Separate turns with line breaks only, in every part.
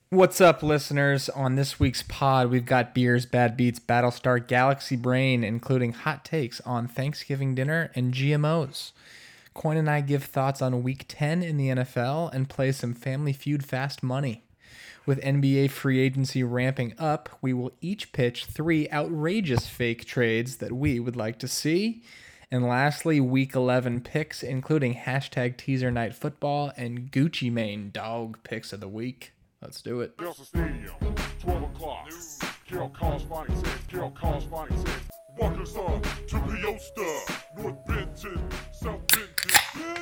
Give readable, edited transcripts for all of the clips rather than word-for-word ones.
What's up, listeners? On this week's pod, we've got Beers, Bad Beats, Battlestar Galaxy Brain, including hot takes on Thanksgiving dinner and GMOs. Coin and I give thoughts on Week 10 in the NFL and play some Family Feud fast money. With NBA free agency ramping up, we will each pitch 3 outrageous fake trades that we would like to see. And lastly, Week 11 picks, including hashtag teaser night football and Gucci Mane dog picks of the week. Let's do it.
Nelson Stadium, 12 o'clock. Carroll College Phonics says, Walkers up to Peosta, North Benton, South Benton,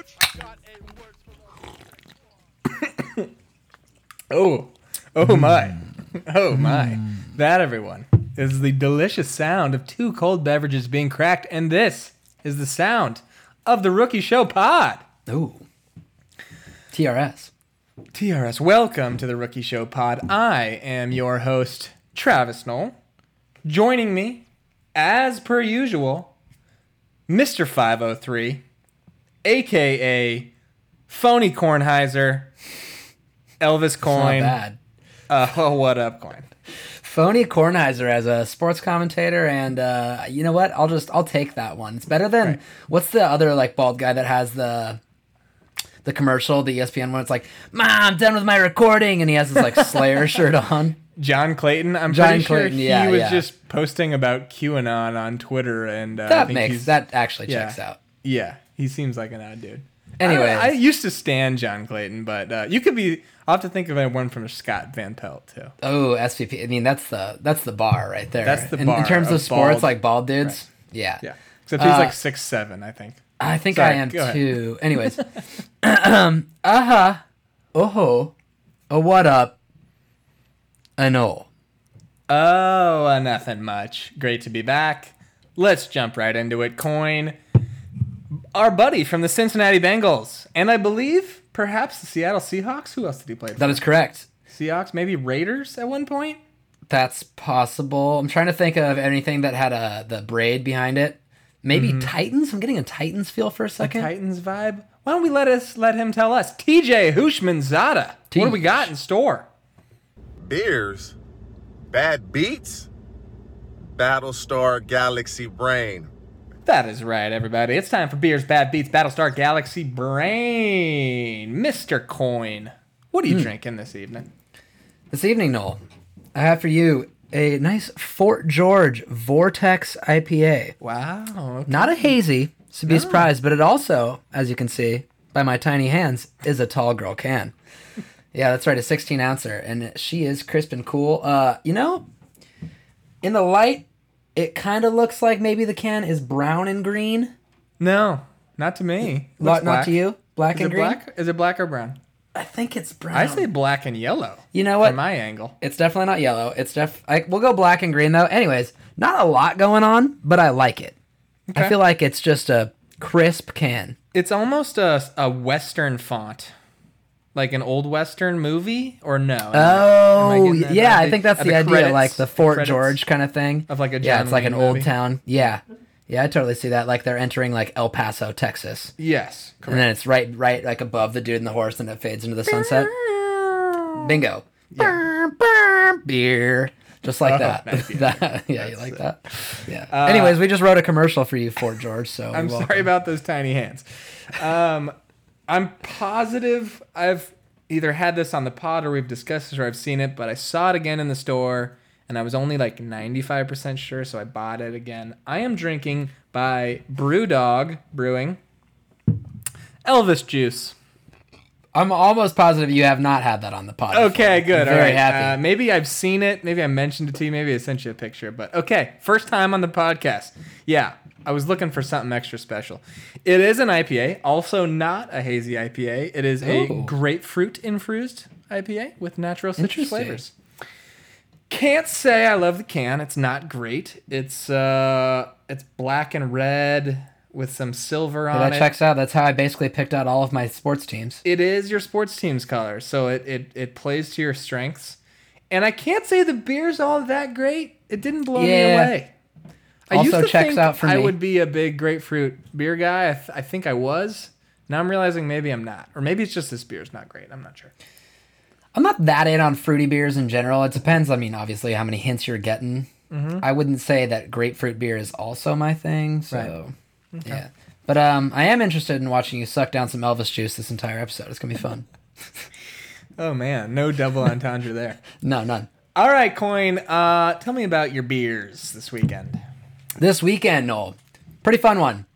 bitch.
Oh my. That, everyone, is the delicious sound of 2 cold beverages being cracked, and this is the sound of the Rookie Show pod.
Ooh. TRS.
TRS, welcome to the Rookie Show pod. I am your host, Travis Knoll. Joining me, as per usual, Mr. 503, a.k.a. Phony Kornheiser, Elvis Coin.
Not bad.
What up, Coin?
Phony Kornheiser as a sports commentator, and you know what? I'll take that one. It's better than what's the other like bald guy that has the commercial, the ESPN one. It's like, "Mom, I'm done with my recording," and he has his like Slayer shirt on.
John Clayton. I'm
John
pretty sure
Clayton,
he
yeah,
was
yeah.
just posting about QAnon on Twitter, and
That actually checks out.
Yeah, he seems like an odd dude.
Anyways.
I used to stan John Clayton, but you could be. I'll have to think of one from Scott Van Pelt too.
Oh, SVP. I mean, that's the bar right there.
That's the
in
bar
terms of sports,
bald,
like bald dudes.
Right.
Yeah.
Yeah, except he's like 6'7", I think.
I think
Sorry,
I am
go ahead.
too. Anyways. Oh, what up? I know.
Oh, nothing much. Great to be back. Let's jump right into it. Coin, our buddy from the Cincinnati Bengals, and I believe perhaps the Seattle Seahawks. Who else did he play for?
That is correct.
Seahawks, maybe Raiders at one point.
That's possible. I'm trying to think of anything that had the braid behind it. Maybe Titans? I'm getting a Titans feel for a second.
Titans vibe. Why don't we let him tell us? TJ Hushmanzada. What do we got in store?
Beers, Bad Beats, Battlestar Galaxy Brain.
That is right, everybody. It's time for Beers, Bad Beats, Battlestar Galaxy Brain. Mr. Coin, what are you drinking this evening?
This evening, Noel, I have for you a nice Fort George Vortex IPA.
Wow. Okay.
Not a hazy, to be surprised, but it also, as you can see by my tiny hands, is a tall girl can. Yeah, that's right, a 16-ouncer, and she is crisp and cool. In the light, it kind of looks like maybe the can is brown and green.
No, not to me.
Not to you? Black
Is
and
it
green?
black? Is it black or brown?
I think it's brown.
I say black and yellow.
You know what?
From my angle.
It's definitely not yellow. We'll go black and green, though. Anyways, not a lot going on, but I like it.
Okay.
I feel like it's just a crisp can.
It's almost a Western font. Like an old Western movie, or no?
Oh, yeah, I think that's
At
the idea,
credits-
like the Fort
credits
George kind of thing.
Of like a
yeah,
John
it's like
Wayne
an old
movie.
town. Yeah, I totally see that. Like they're entering like El Paso, Texas,
Yes, correct.
and then it's right like above the dude and the horse, and it fades into the sunset. Bingo. Beer. Just like that.
nice,
Yeah, you like that? Yeah. Anyways, we just wrote a commercial for you, Fort George. So
I'm
you're
sorry
welcome.
about those tiny hands. I'm positive I've either had this on the pod or we've discussed this or I've seen it, but I saw it again in the store and I was only like 95% sure, so I bought it again. I am drinking by Brewdog Brewing Elvis Juice.
I'm almost positive you have not had that on the pod.
Okay,
before.
good.
I'm
All
very
right.
happy.
Maybe I've seen it. Maybe I mentioned it to you. Maybe I sent you a picture. But okay, first time on the podcast. Yeah, I was looking for something extra special. It is an IPA, also not a hazy IPA. It is a
Ooh.
grapefruit infused IPA with natural citrus
Interesting.
flavors. Can't say I love the can. It's not great. It's black and red with some silver on
Yeah, that
it.
checks out. That's how I basically picked out all of my sports teams.
It is your sports team's color, so it plays to your strengths. And I can't say the beer's all that great. It didn't blow me
Yeah.
away.
Also checks out for
I
me.
would be a big grapefruit beer guy. I think I was. Now I'm realizing maybe I'm not. Or maybe it's just this beer's not great. I'm not sure.
I'm not that in on fruity beers in general. It depends. I mean, obviously, how many hints you're getting. I wouldn't say that grapefruit beer is also my thing. So, yeah. But I am interested in watching you suck down some Elvis juice this entire episode. It's gonna be fun.
Oh man, no double entendre there.
No, none.
All right, Coin. Tell me about your beers this weekend.
This weekend, Noel, pretty fun one.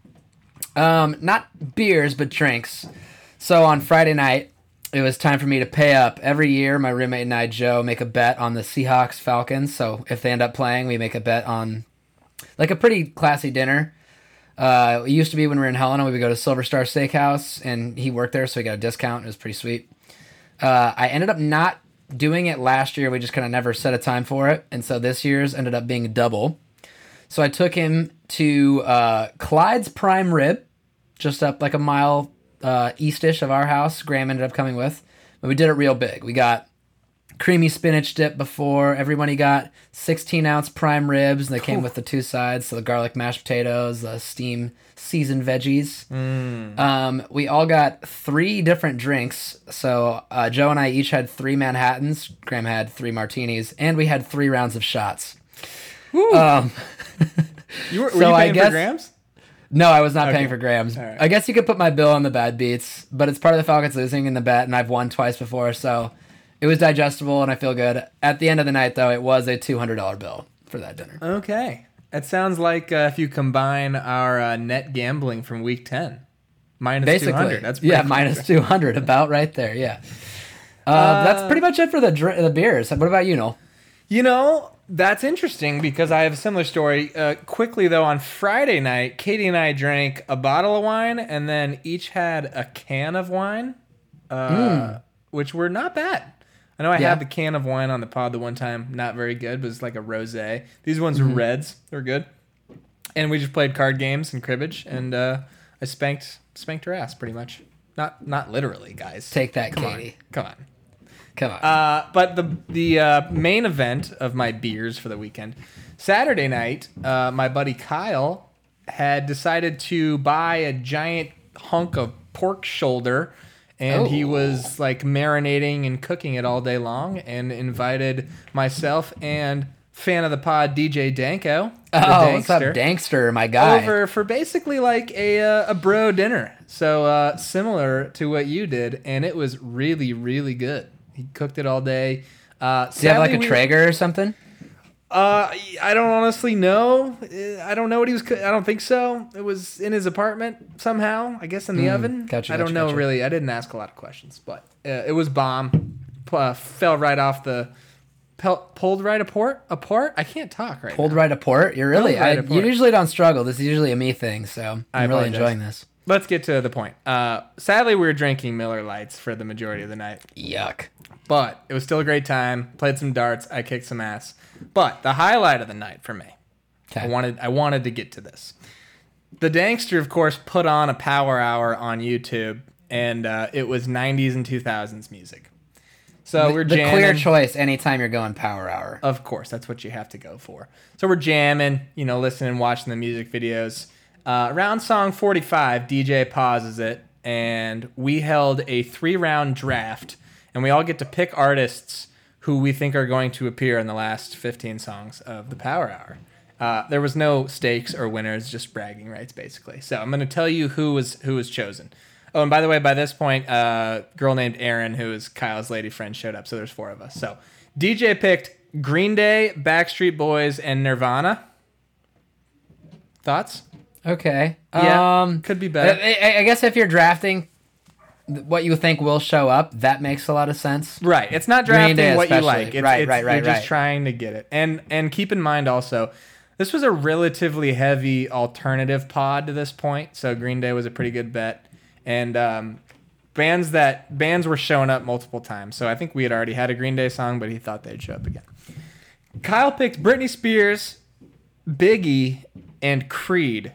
Not beers, but drinks. So on Friday night, it was time for me to pay up. Every year, my roommate and I, Joe, make a bet on the Seahawks Falcons. So if they end up playing, we make a bet on like a pretty classy dinner. It used to be when we were in Helena, we would go to Silver Star Steakhouse, and he worked there, so he got a discount. It was pretty sweet. I ended up not doing it last year. We just kind of never set a time for it. And so this year's ended up being a double. So I took him to Clyde's Prime Rib, just up like a mile east-ish of our house. Graham ended up coming with. But we did it real big. We got creamy spinach dip before. Everybody got 16-ounce prime ribs, and they came with the two sides, so the garlic mashed potatoes, the steamed seasoned veggies. We all got 3 different drinks. So Joe and I each had 3 Manhattans. Graham had 3 martinis, and we had 3 rounds of shots.
Were you paying for Grams?
No, I was not paying for Grams.
Right.
I guess you could put my bill on the bad beats, but it's part of the Falcons losing in the bet, and I've won twice before, so it was digestible, and I feel good. At the end of the night, though, it was a $200 bill for that dinner.
Okay. That sounds like if you combine our net gambling from week 10. Minus
Basically,
200. That's pretty cool.
minus 200, about right there, yeah. That's pretty much it for the beers. What about you, Noel?
You know, that's interesting because I have a similar story. Quickly, though, on Friday night, Katie and I drank a bottle of wine and then each had a can of wine, which were not bad. I know I had the can of wine on the pod the one time. Not very good, but it was like a rosé. These ones are reds. They're good. And we just played card games and cribbage, and I spanked her ass pretty much. Not literally, guys.
Take that, Katie.
Come on. But the main event of my beers for the weekend, Saturday night, my buddy Kyle had decided to buy a giant hunk of pork shoulder, and he was like marinating and cooking it all day long, and invited myself and fan of the pod DJ Danko.
What's up, Dankster, my guy?
Over for basically like a bro dinner. So similar to what you did, and it was really, really good. He cooked it all day.
Do you have like a Traeger or something?
I don't honestly know. I don't know what he was. I don't think so. It was in his apartment somehow. I guess in the oven.
Gotcha,
I don't know really. I didn't ask a lot of questions, but it was bomb. Fell right off the. Pulled right apart. I can't talk right now.
Pulled right apart. You're really.
Pulled right
You
apart.
usually don't struggle. This is usually a me thing, so I'm really enjoying this.
Let's get to the point. Sadly, we were drinking Miller Lights for the majority of the night.
Yuck.
But it was still a great time. Played some darts. I kicked some ass. But the highlight of the night for me,
Okay.
I wanted to get to this. The Dankster, of course, put on a power hour on YouTube, and it was 90s and 2000s music. So we're jamming.
The clear choice anytime you're going power hour.
Of course, that's what you have to go for. So we're jamming, listening, watching the music videos. Around song 45, DJ pauses it, and we held a 3-round draft, and we all get to pick artists who we think are going to appear in the last 15 songs of the Power Hour. There was no stakes or winners, just bragging rights, basically. So I'm going to tell you who was chosen. Oh, and by the way, by this point, a girl named Erin, who is Kyle's lady friend, showed up, so there's 4 of us. So DJ picked Green Day, Backstreet Boys, and Nirvana. Thoughts?
Okay.
Yeah, could be better.
I guess if you're drafting what you think will show up, that makes a lot of sense.
Right. It's not
Green Day
drafting what you
especially.
like.
Right.
You're just trying to get it. And keep in mind also, this was a relatively heavy alternative pod to this point, so Green Day was a pretty good bet. And bands were showing up multiple times. So I think we had already had a Green Day song, but he thought they'd show up again. Kyle picked Britney Spears, Biggie, and Creed.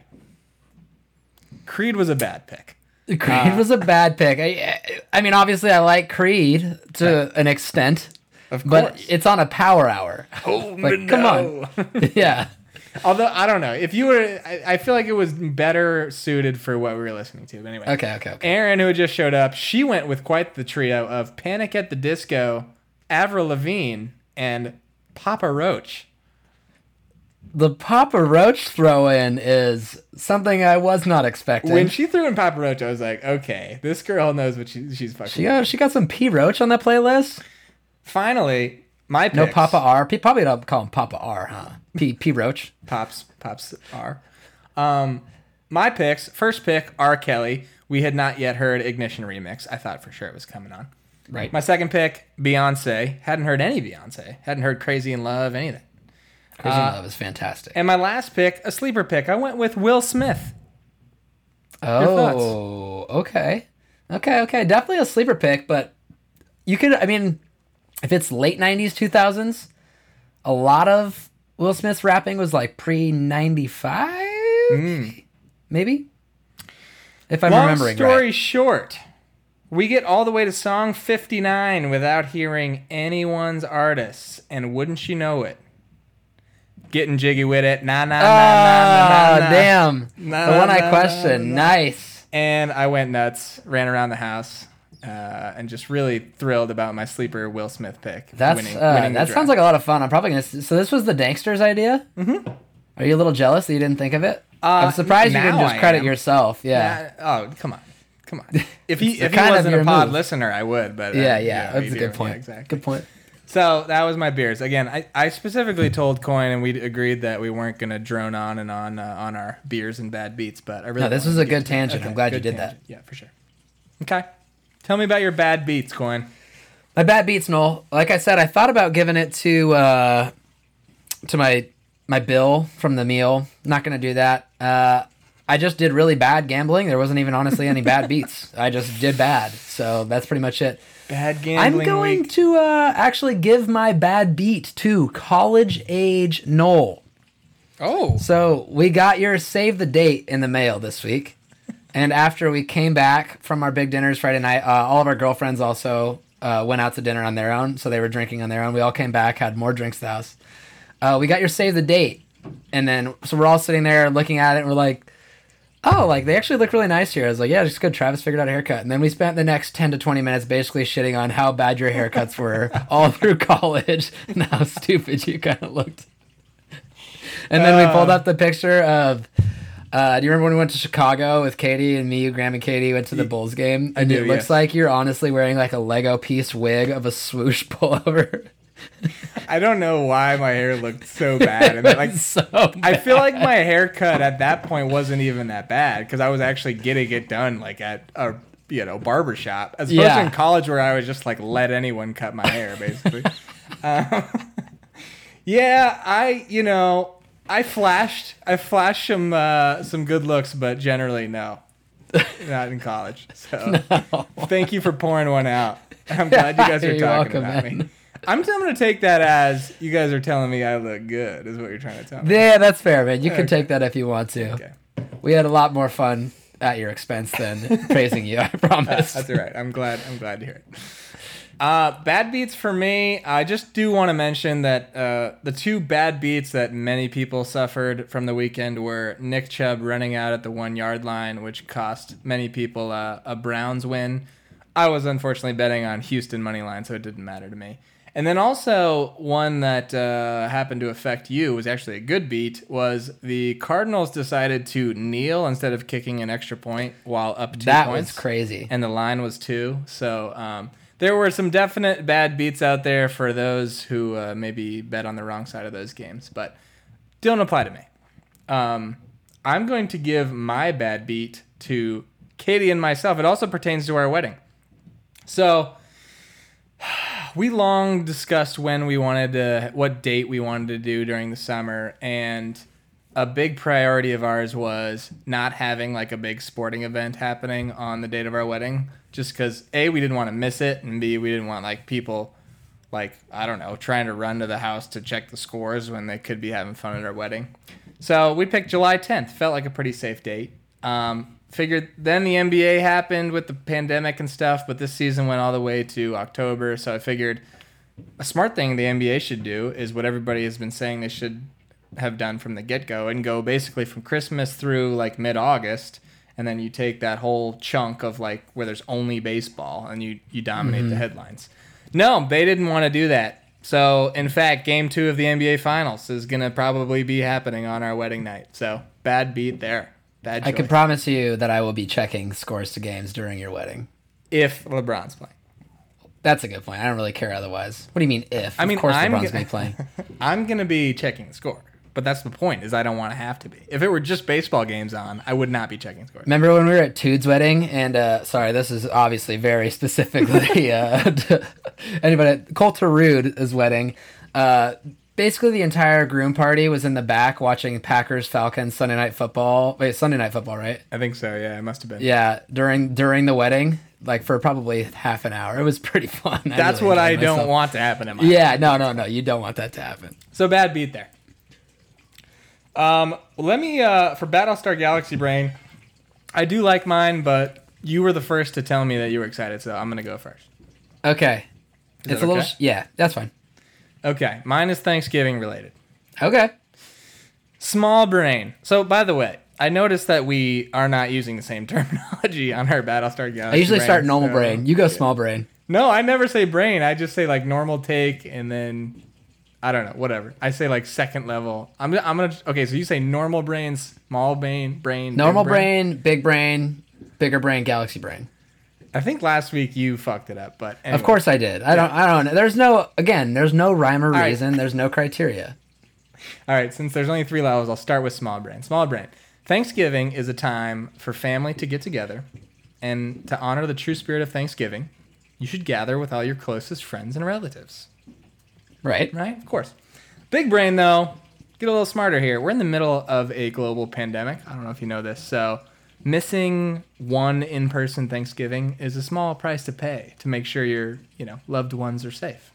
Creed was a bad pick.
Creed was a bad pick. I mean, obviously, I like Creed to an extent,
Of course.
but it's on a power hour.
Oh,
Like, come on. Yeah.
Although, I don't know. If you were... I feel like it was better suited for what we were listening to. But anyway.
Okay.
Aaron, who had just showed up, she went with quite the trio of Panic at the Disco, Avril Lavigne and Papa Roach.
The Papa Roach throw-in is something I was not expecting.
When she threw in Papa Roach, I was like, okay, this girl knows what she's fucking.
She got some P Roach on that playlist.
Finally, my picks.
No Papa R. Probably don't call him Papa R, huh? P Roach.
Pops are. My picks. First pick, R. Kelly. We had not yet heard Ignition Remix. I thought for sure it was coming on.
Right.
My second pick, Beyonce. Hadn't heard any Beyonce. Hadn't heard Crazy in Love, anything.
Crazy in Love is fantastic.
And my last pick, a sleeper pick. I went with Will Smith.
Oh, okay. Definitely a sleeper pick, but you could, I mean, if it's late 90s, 2000s, a lot of Will Smith's rapping was like pre-95, maybe? If I'm remembering right.
Long story short, we get all the way to song 59 without hearing anyone's artists, and wouldn't you know it? Getting jiggy with it. Nah.
Damn.
Nah,
the one I
nah,
questioned.
nah.
Nice.
And I went nuts, ran around the house, and just really thrilled about my sleeper Will Smith pick.
That's
winning
that
the
sounds
draft.
like a lot of fun. I'm probably gonna. So this was the Danksters idea. Mm-hmm. Are you a little jealous that you didn't think of it? I'm surprised you didn't
now
just
I
credit
am.
yourself. Yeah.
Oh, come on. If he
kind of
wasn't a
your
pod
move.
listener, I would. But
Yeah. That's a good point.
Yeah, exactly.
Good point.
So that was my beers. Again, I specifically told Coin, and we agreed that we weren't going to drone on and on our beers and bad beats. But I really
No, this
wanted
was
to
a
get
good
to it.
tangent. I'm glad you did that.
Yeah, for sure. Okay, tell me about your bad beats, Coin.
My bad beats, Noel. Like I said, I thought about giving it to my bill from the meal. Not gonna do that. I just did really bad gambling. There wasn't even honestly any bad beats. I just did bad. So that's pretty much it.
Bad gambling.
I'm going
week.
to actually give my bad beat to college age Noel.
Oh,
So we got your save the date in the mail this week. And after we came back from our big dinners Friday night, all of our girlfriends also went out to dinner on their own. So they were drinking on their own. We all came back, had more drinks at the house. We got your save the date. And then, so we're all sitting there looking at it and we're like, oh, like they actually look really nice here. I was like, yeah, just good. Travis figured out a haircut. And then we spent the next 10 to 20 minutes basically shitting on how bad your haircuts were all through college and how stupid you kind of looked. And then we pulled up the picture of, do you remember when we went to Chicago with Katie and me, Graham and Katie went to the Bulls game? And
do,
it looks
yes.
like you're honestly wearing like a Lego piece wig of a swoosh pullover.
I don't know why my hair looked so bad. And like,
So bad.
I feel like my haircut at that point wasn't even that bad because I was actually getting it done like at a barber shop as opposed to in college where I was just like let anyone cut my hair basically. Yeah, I flashed some good looks, but generally no, not in college. So thank you for pouring one out. I'm glad you guys are
You're
talking
welcome,
about
man.
me. I'm going to take that as you guys are telling me I look good, is what you're trying to tell me.
Yeah, that's fair, man. You can
Okay.
take that if you want to.
Okay.
We had a lot more fun at your expense than praising you, I promise.
That's all right. I'm glad to hear it. Bad beats for me. I just do want to mention that the two bad beats that many people suffered from the weekend were Nick Chubb running out at the 1 yard line, which cost many people a Browns win. I was unfortunately betting on Houston money line, so it didn't matter to me. And then also one that happened to affect you was actually a good beat was the Cardinals decided to kneel instead of kicking an extra point while up 2 points.
That was crazy.
And the line was 2. So there were some definite bad beats out there for those who maybe bet on the wrong side of those games, but don't apply to me. I'm going to give my bad beat to Katie and myself. It also pertains to our wedding. So we long discussed what date we wanted to do during the summer, and a big priority of ours was not having like a big sporting event happening on the date of our wedding, just because A, we didn't want to miss it, and B, we didn't want like people like, I don't know, trying to run to the house to check the scores when they could be having fun at our wedding. So we picked July 10th. Felt like a pretty safe date. Figured then the NBA happened with the pandemic and stuff, but this season went all the way to October. So I figured a smart thing the NBA should do is what everybody has been saying they should have done from the get-go and go basically from Christmas through like mid-August, and then you take that whole chunk of like where there's only baseball and you dominate the headlines. No, they didn't want to do that. So, in fact, Game 2 of the NBA Finals is going to probably be happening on our wedding night. So, bad beat there. Bad choice.
I can promise you that I will be checking scores to games during your wedding.
If LeBron's playing.
That's a good point. I don't really care otherwise. What do you mean if?
I mean,
of course
I'm
LeBron's
gonna-
going to be playing.
I'm going to be checking the score. But that's the point, is I don't want to have to be. If it were just baseball games on, I would not be checking scores.
Remember when we were at Tude's wedding? And, sorry, this is obviously very specifically to anybody. Coulter Rude's wedding. Basically, the entire groom party was in the back watching Packers Falcons Sunday Night Football. Wait, Sunday Night Football, right?
I think so, yeah. It must have been.
Yeah, during the wedding, like for probably half an hour. It was pretty fun.
That's
really
what I
enjoyed
don't
myself.
want to happen in my
Yeah, no. You don't want that to happen.
So bad beat there. Let me for Battlestar Galaxy Brain, I do like mine, but you were the first to tell me that you were excited, so I'm gonna go first.
Okay.
Is
It's
that
a little...
okay?
Yeah, that's fine.
Okay, mine is Thanksgiving related.
Okay.
Small brain. So by the way, I noticed that we are not using the same terminology on our Battlestar Galaxy.
I usually
Brain,
start normal
so-
brain. You go small brain.
No, I never say brain. I just say like normal take, and then I don't know, whatever. I say like second level. I'm gonna. Okay, so you say normal brain, small brain, big
Normal brain, big brain, bigger brain, galaxy brain.
I think last week you fucked it up, but anyway.
Of course I did. I don't know. There's no rhyme or
right.
reason. There's no criteria.
All right, since there's only 3 levels, I'll start with small brain. Small brain. Thanksgiving is a time for family to get together, and to honor the true spirit of Thanksgiving, you should gather with all your closest friends and relatives.
Right?
Right? Of course. Big brain, though, get a little smarter here. We're in the middle of a global pandemic. I don't know if you know this. So, missing one in-person Thanksgiving is a small price to pay to make sure your, loved ones are safe.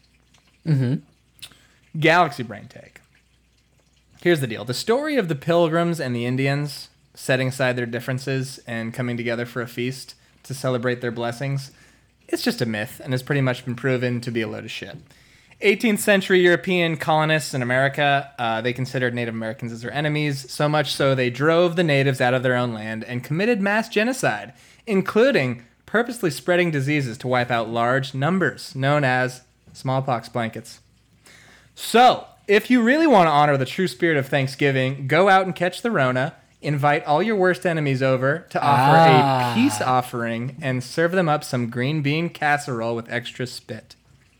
Galaxy brain take. Here's the deal. The story of the Pilgrims and the Indians setting aside their differences and coming together for a feast to celebrate their blessings, it's just a myth and has pretty much been proven to be a load of shit. 18th century European colonists in America, they considered Native Americans as their enemies, so much so they drove the natives out of their own land and committed mass genocide, including purposely spreading diseases to wipe out large numbers, known as smallpox blankets. So, if you really want to honor the true spirit of Thanksgiving, go out and catch the Rona, invite all your worst enemies over to offer a peace offering, and serve them up some green bean casserole with extra spit.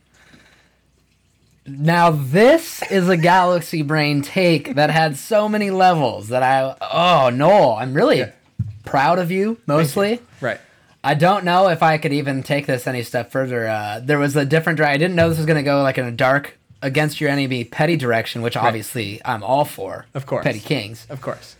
Now this is a galaxy brain take that had so many levels that I'm really proud of you, mostly.
Right.
I don't know if I could even take this any step further. There was a different I didn't know this was going to go like in a dark against your enemy petty direction, which obviously I'm all for.
Of course.
Petty kings.
Of course.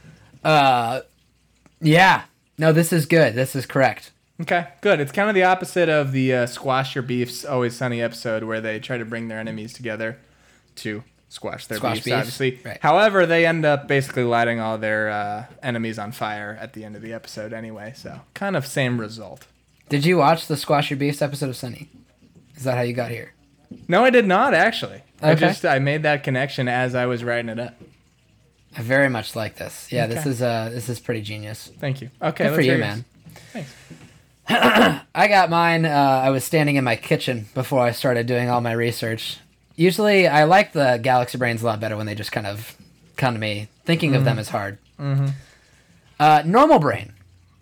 Yeah. No, this is good. This is correct.
Okay, good. It's kind of the opposite of the Squash Your Beef's Always Sunny episode where they try to bring their enemies together to squash their beefs, obviously.
Right.
However, they end up basically lighting all their enemies on fire at the end of the episode anyway, so kind of same result.
Did you watch the Squash Your Beefs episode of Sunny? Is that how you got here?
No, I did not, actually.
Okay.
I made that connection as I was writing it up.
I very much like this. Yeah,
Okay.
this is pretty genius.
Thank you. Okay,
Good for
let's
you,
hear
man.
yours. Thanks.
I got mine. I was standing in my kitchen before I started doing all my research. Usually, I like the Galaxy Brains a lot better when they just kind of come to me. Thinking of them is hard. Normal brain.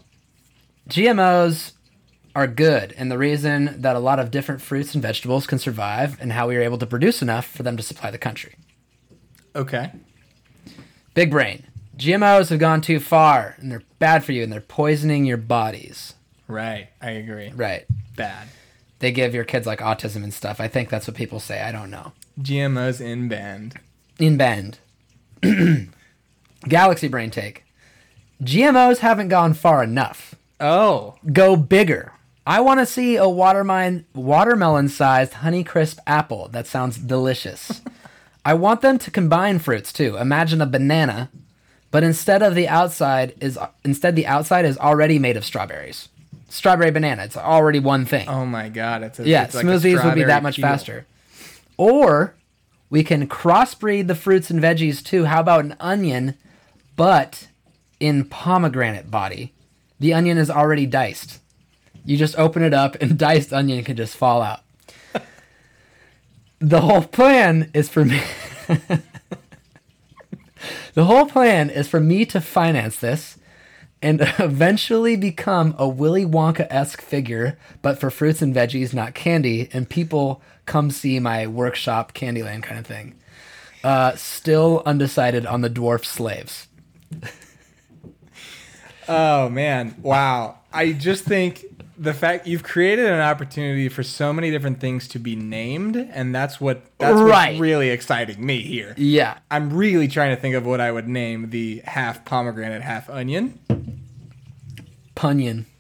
GMOs are good, and the reason that a lot of different fruits and vegetables can survive, and how we are able to produce enough for them to supply the country.
Okay.
Big brain. GMOs have gone too far, and they're bad for you, and they're poisoning your bodies.
Right. I agree.
Right.
Bad.
They give your kids like autism and stuff. I think that's what people say. I don't know.
GMOs in band.
In band. Galaxy brain take. GMOs haven't gone far enough.
Oh.
Go bigger. I want to see a watermelon-sized Honeycrisp apple. That sounds delicious. I want them to combine fruits too. Imagine a banana, but instead the outside is already made of strawberries. Strawberry banana. It's already one thing.
Oh my God. It's like a
smoothies would be that
strawberry
much
peel.
faster. Or we can crossbreed the fruits and veggies too. How about an onion, but in pomegranate body? The onion is already diced. You just open it up and diced onion can just fall out. The whole plan is for me. The whole plan is for me to finance this and eventually become a Willy Wonka-esque figure, but for fruits and veggies, not candy, and people come see my workshop Candyland kind of thing. Still undecided on the dwarf slaves.
Oh man, wow. I just think the fact you've created an opportunity for so many different things to be named, and that's
Right.
what's really exciting me here.
Yeah.
I'm really trying to think of what I would name the half pomegranate, half onion.
Punyon.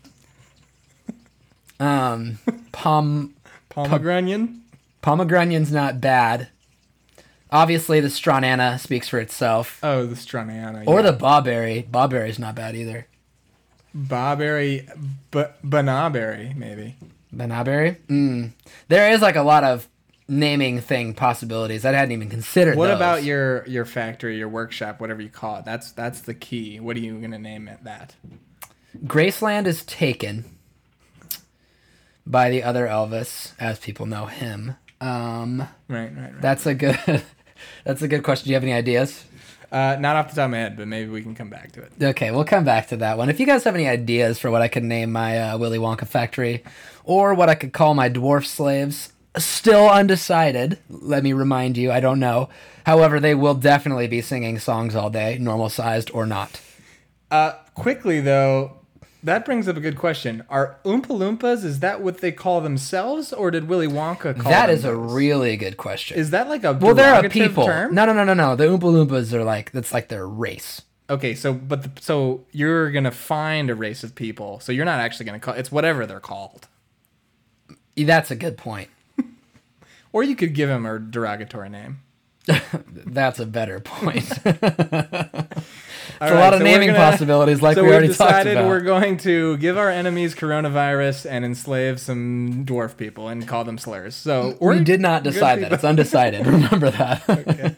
Pomegranate?
Pomegranate's not bad. Obviously, the Stronana speaks for itself.
Oh, the Stronana.
Or
yeah.
the Bawberry. Bawberry's not bad either.
Bawberry, Banawberry, maybe.
Banawberry? There is like a lot of naming thing possibilities. I hadn't even considered
What
those.
about your factory, your workshop, whatever you call it? That's the key. What are you gonna name it that?
Graceland is taken by the other Elvis, as people know him.
Right.
That's a good question. Do you have any ideas?
Not off the top of my head, but maybe we can come back to it.
Okay, we'll come back to that one. If you guys have any ideas for what I could name my Willy Wonka factory, or what I could call my dwarf slaves, still undecided. Let me remind you, I don't know. However, they will definitely be singing songs all day, normal sized or not.
Quickly though, that brings up a good question. Are Oompa Loompas, is that what they call themselves, or did Willy Wonka call
That
them
is a
those?
really good question.
Is that like a
Well, they're a
derogative
people.
term?
No. The Oompa Loompas are like, that's like their race.
Okay, so you're gonna find a race of people. So you're not actually gonna call it's whatever they're called.
That's a good point.
Or you could give them a derogatory name.
That's a better point.
All
a lot of
so
naming
we're gonna-
possibilities like
so
we already
we've
talked
decided
about.
we're going to give our enemies coronavirus and enslave some dwarf people and call them slurs. So
We did not
good
decide that.
people.
It's undecided. Remember that.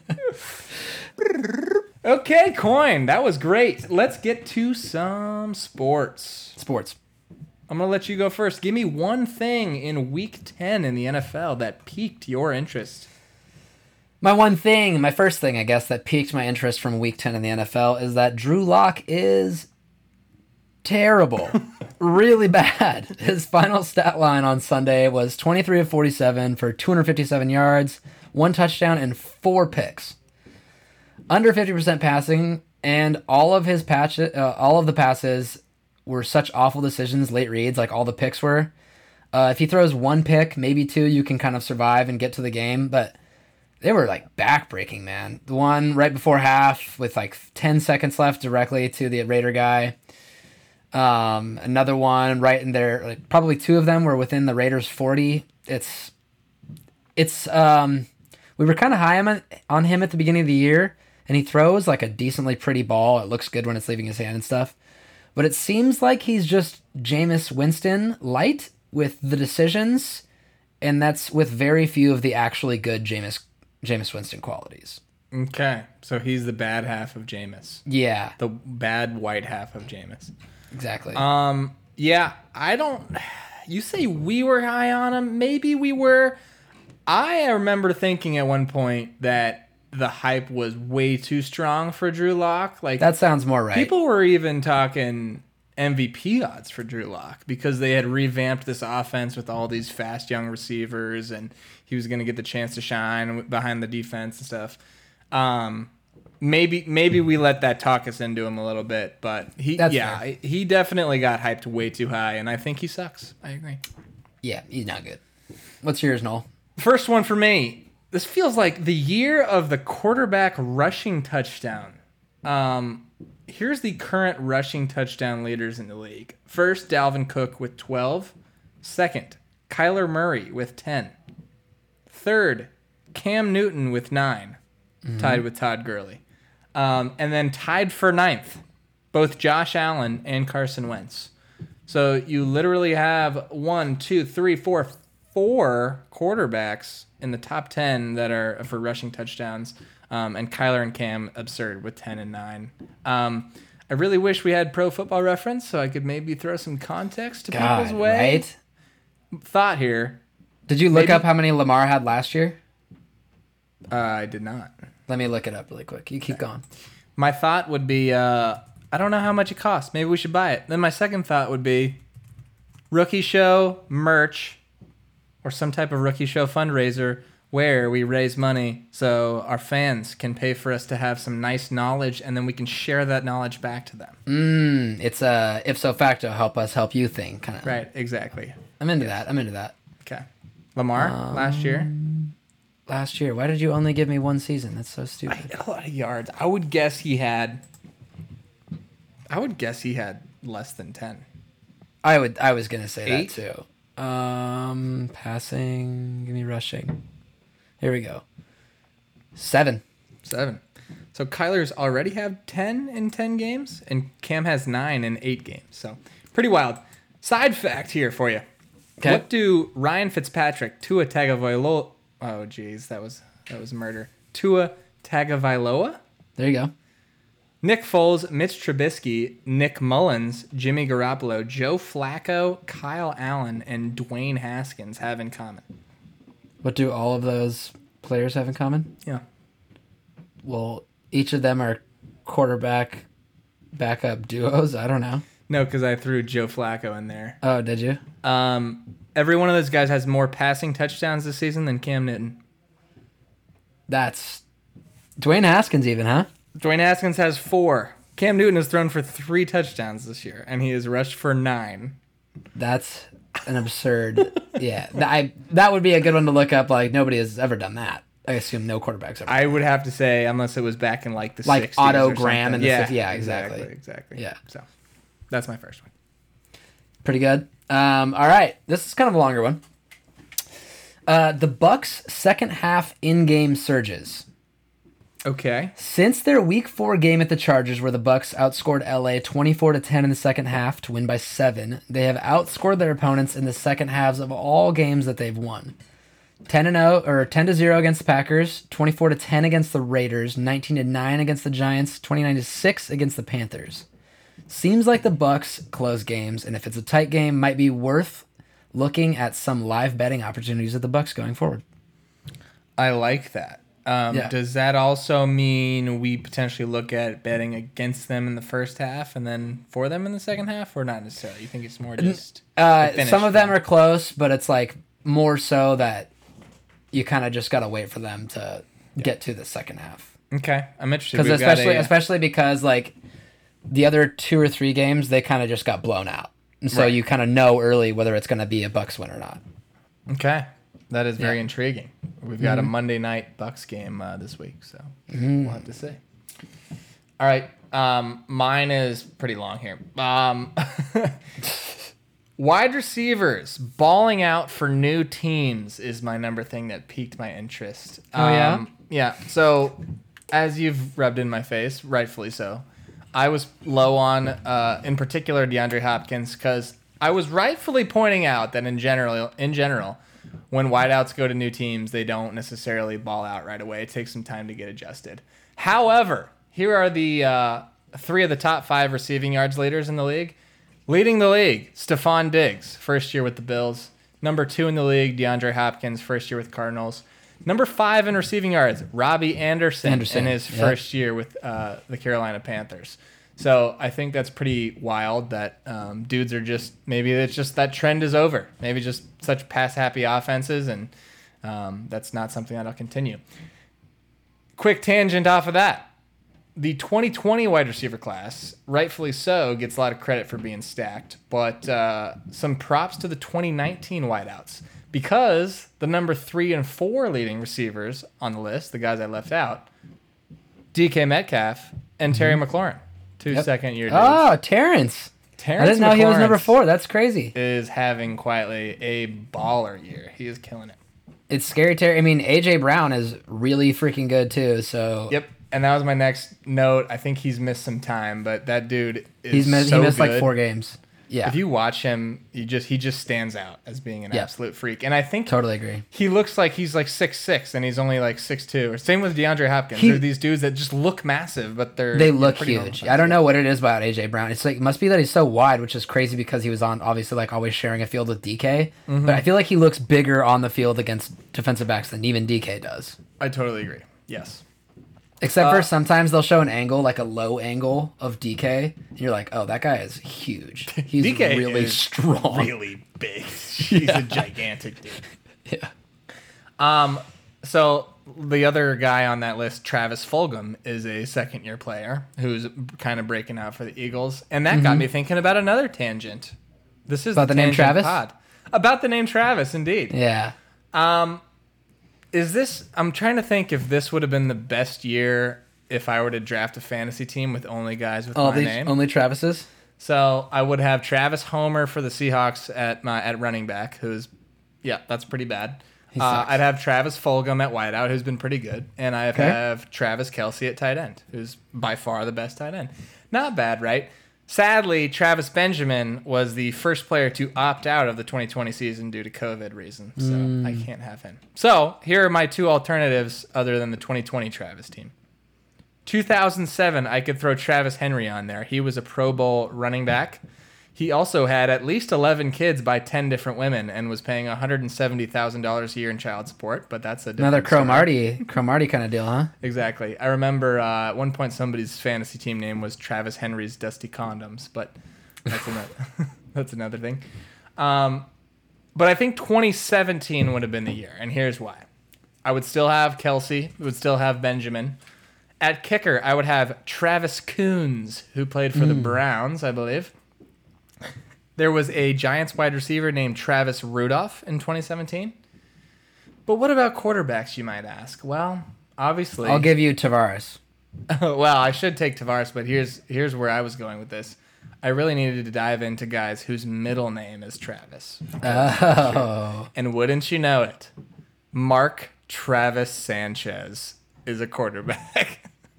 Okay, Coin, that was great. Let's get to some sports.
Sports.
I'm going to let you go first. Give me one thing in week 10 in the NFL that piqued your interest.
My first thing, I guess, that piqued my interest from week 10 in the NFL is that Drew Lock is terrible. Really bad. His final stat line on Sunday was 23 of 47 for 257 yards, 1 touchdown, and 4 picks. Under 50% passing, and all of the passes were such awful decisions, late reads, like all the picks were. If he throws 1 pick, maybe 2, you can kind of survive and get to the game, but they were like backbreaking, man. The one right before half with like 10 seconds left directly to the Raider guy. Another one right in there, like probably 2 of them were within the Raiders 40. It's we were kind of high on him at the beginning of the year, and he throws like a decently pretty ball. It looks good when it's leaving his hand and stuff. But it seems like he's just Jameis Winston light with the decisions, and that's with very few of the actually good Jameis Winston qualities.
Okay, so he's the bad half of Jameis.
Yeah,
The bad white half of Jameis.
exactly.
Yeah, I don't... You say we were high on him. Maybe we were. I remember thinking at one point that the hype was way too strong for Drew Lock. Like,
that sounds more right.
people were even talking MVP odds for Drew Lock because they had revamped this offense with all these fast young receivers, and he was going to get the chance to shine behind the defense and stuff. Maybe we let that talk us into him a little bit, but he definitely got hyped way too high, and I think he sucks. I agree.
Yeah, he's not good. What's yours, Noel?
First one for me. This feels like the year of the quarterback rushing touchdown. Here's the current rushing touchdown leaders in the league. First, Dalvin Cook with 12. Second, Kyler Murray with 10. Third, Cam Newton with 9, tied with Todd Gurley. And then tied for 9th, both Josh Allen and Carson Wentz. So you literally have 4 quarterbacks in the top 10 that are for rushing touchdowns. And Kyler and Cam absurd with 10 and 9. I really wish we had Pro Football Reference so I could maybe throw some context to people's way.
Right?
Thought here.
Did you look
Maybe-
up how many Lamar had last year?
I did not.
Let me look it up really quick. You keep going.
My thought would be, I don't know how much it costs. Maybe we should buy it. Then my second thought would be Rookie Show merch or some type of Rookie Show fundraiser where we raise money so our fans can pay for us to have some nice knowledge, and then we can share that knowledge back to them.
It's a ipso facto help us help you thing kind of.
Right, exactly.
I'm into that.
Okay. Lamar, last year.
Last year, why did you only give me one season? That's so stupid.
A lot of yards. I would guess he had less than 10.
I was gonna say
8?
that too. Passing. Give me rushing. Here we go. 7.
7. So Kyler's already have 10 in 10 games, and Cam has 9 in 8 games. So pretty wild. Side fact here for you.
Okay.
What do Ryan Fitzpatrick, Tua Tagovailoa? Oh, geez, that was murder. Tua Tagovailoa,
There you go.
Nick Foles, Mitch Trubisky, Nick Mullins, Jimmy Garoppolo, Joe Flacco, Kyle Allen, and Dwayne Haskins have in common?
What do all of those players have in common?
Yeah.
Well, each of them are quarterback backup duos. I don't know.
No, because I threw Joe Flacco in there.
Oh, did you?
Every one of those guys has more passing touchdowns this season than Cam Newton.
That's Dwayne Haskins even, huh?
Dwayne Haskins has 4. Cam Newton has thrown for 3 touchdowns this year, and he has rushed for 9.
That's an absurd. Yeah, that would be a good one to look up. Like, nobody has ever done that. I assume no quarterbacks ever.
I would have to say, unless it was back in like the
Like
60s
Otto
or
Graham
something.
and the 50s. Yeah, exactly.
Exactly.
Yeah.
So that's my first one.
Pretty good. All right, this is kind of a longer one. The Bucks' second half in-game surges.
Okay.
Since their Week 4 game at the Chargers, where the Bucks outscored LA 24-10 in the second half to win by 7, they have outscored their opponents in the second halves of all games that they've won. 10-0 or 10-0 against the Packers, 24-10 against the Raiders, 19-9 against the Giants, 29-6 against the Panthers. Seems like the Bucks close games, and if it's a tight game, might be worth looking at some live betting opportunities at the Bucks going forward.
I like that.
Yeah.
Does that also mean we potentially look at betting against them in the first half and then for them in the second half, or not necessarily? You think it's more just
Some of them are close, but it's like more so that you kind of just got to wait for them to get to the second half.
Okay, I'm interested.
Because especially because like the other 2 or 3 games, they kind of just got blown out. And so
Right.
you kind of know early whether it's going to be a Bucks win or not.
Okay, that is very
Yeah.
intriguing. We've got a Monday night Bucks game this week, so we'll have to see. All right, mine is pretty long here. Wide receivers balling out for new teams is my number thing that piqued my interest.
Oh, yeah?
Yeah. So, as you've rubbed in my face, rightfully so, I was low on, in particular, DeAndre Hopkins, because I was rightfully pointing out that in general, when wideouts go to new teams, they don't necessarily ball out right away. It takes some time to get adjusted. However, here are the 3 of the top 5 receiving yards leaders in the league. Leading the league, Stephon Diggs, first year with the Bills. Number 2 in the league, DeAndre Hopkins, first year with Cardinals. Number 5 in receiving yards, Robbie Anderson. In his first year with the Carolina Panthers. So I think that's pretty wild that dudes are just, maybe it's just that trend is over. Maybe just such pass-happy offenses, and that's not something that'll continue. Quick tangent off of that. The 2020 wide receiver class, rightfully so, gets a lot of credit for being stacked, but some props to the 2019 wideouts, because the number 3 and 4 leading receivers on the list, the guys I left out, DK Metcalf and Terry McLaurin, 2 second-year dudes.
Oh, Terrence. I didn't know he was number 4. That's crazy.
Is having quietly a baller year. He is killing it.
It's scary, Terry. I mean, A.J. Brown is really freaking good, too. So
Yep. And that was my next note. I think he's missed some time, but that dude is
he missed
good.
like 4 games. Yeah.
If you watch him, he just stands out as being an
Yeah.
absolute freak. And I think
Totally agree.
he looks like he's like 6'6", and he's only like 6'2". Or same with DeAndre Hopkins.
He-
They're these dudes that just look massive, but
They look
pretty
huge.
normal
I don't
size.
know what it is about AJ Brown. It's like it must be that he's so wide, which is crazy because he was on obviously like always sharing a field with DK.
Mm-hmm.
But I feel like he looks bigger on the field against defensive backs than even DK does.
I totally agree. Yes.
Except for sometimes they'll show an angle, like a low angle of DK, and you're like, oh, that guy is huge. He's
DK
really
is
strong.
Really big. He's a gigantic dude.
Yeah.
So the other guy on that list, Travis Fulgham, is a second-year player who's kind of breaking out for the Eagles, and that got me thinking about another tangent. This is
About the name
Tangent
Travis?
Pod. About the name Travis, indeed.
Yeah.
Is this? I'm trying to think if this would have been the best year if I were to draft a fantasy team with only guys with
All
my
these
name.
only Travises.
So I would have Travis Homer for the Seahawks at running back, that's pretty bad.
sucks.
I'd have Travis Fulgham at wideout, who's been pretty good, and I
Okay.
have Travis Kelce at tight end, who's by far the best tight end. Not bad, right? Sadly, Travis Benjamin was the first player to opt out of the 2020 season due to COVID reasons, so I can't have him. So here are my two alternatives other than the 2020 Travis team. 2007, I could throw Travis Henry on there. He was a Pro Bowl running back. He also had at least 11 kids by 10 different women and was paying $170,000 a year in child support, but that's a different
Another
story.
Crow Marty kind of deal, huh?
Exactly. I remember at one point somebody's fantasy team name was Travis Henry's Dusty Condoms, but that's another, that's another thing. But I think 2017 would have been the year, and here's why. I would still have Kelce, would still have Benjamin. At kicker, I would have Travis Coons, who played for the Browns, I believe. There was a Giants wide receiver named Travis Rudolph in 2017. But what about quarterbacks, you might ask? Well, obviously...
I'll give you Tavares.
well, I should take Tavares, but here's where I was going with this. I really needed to dive into guys whose middle name is Travis.
Oh.
And wouldn't you know it, Mark Travis Sanchez is a quarterback.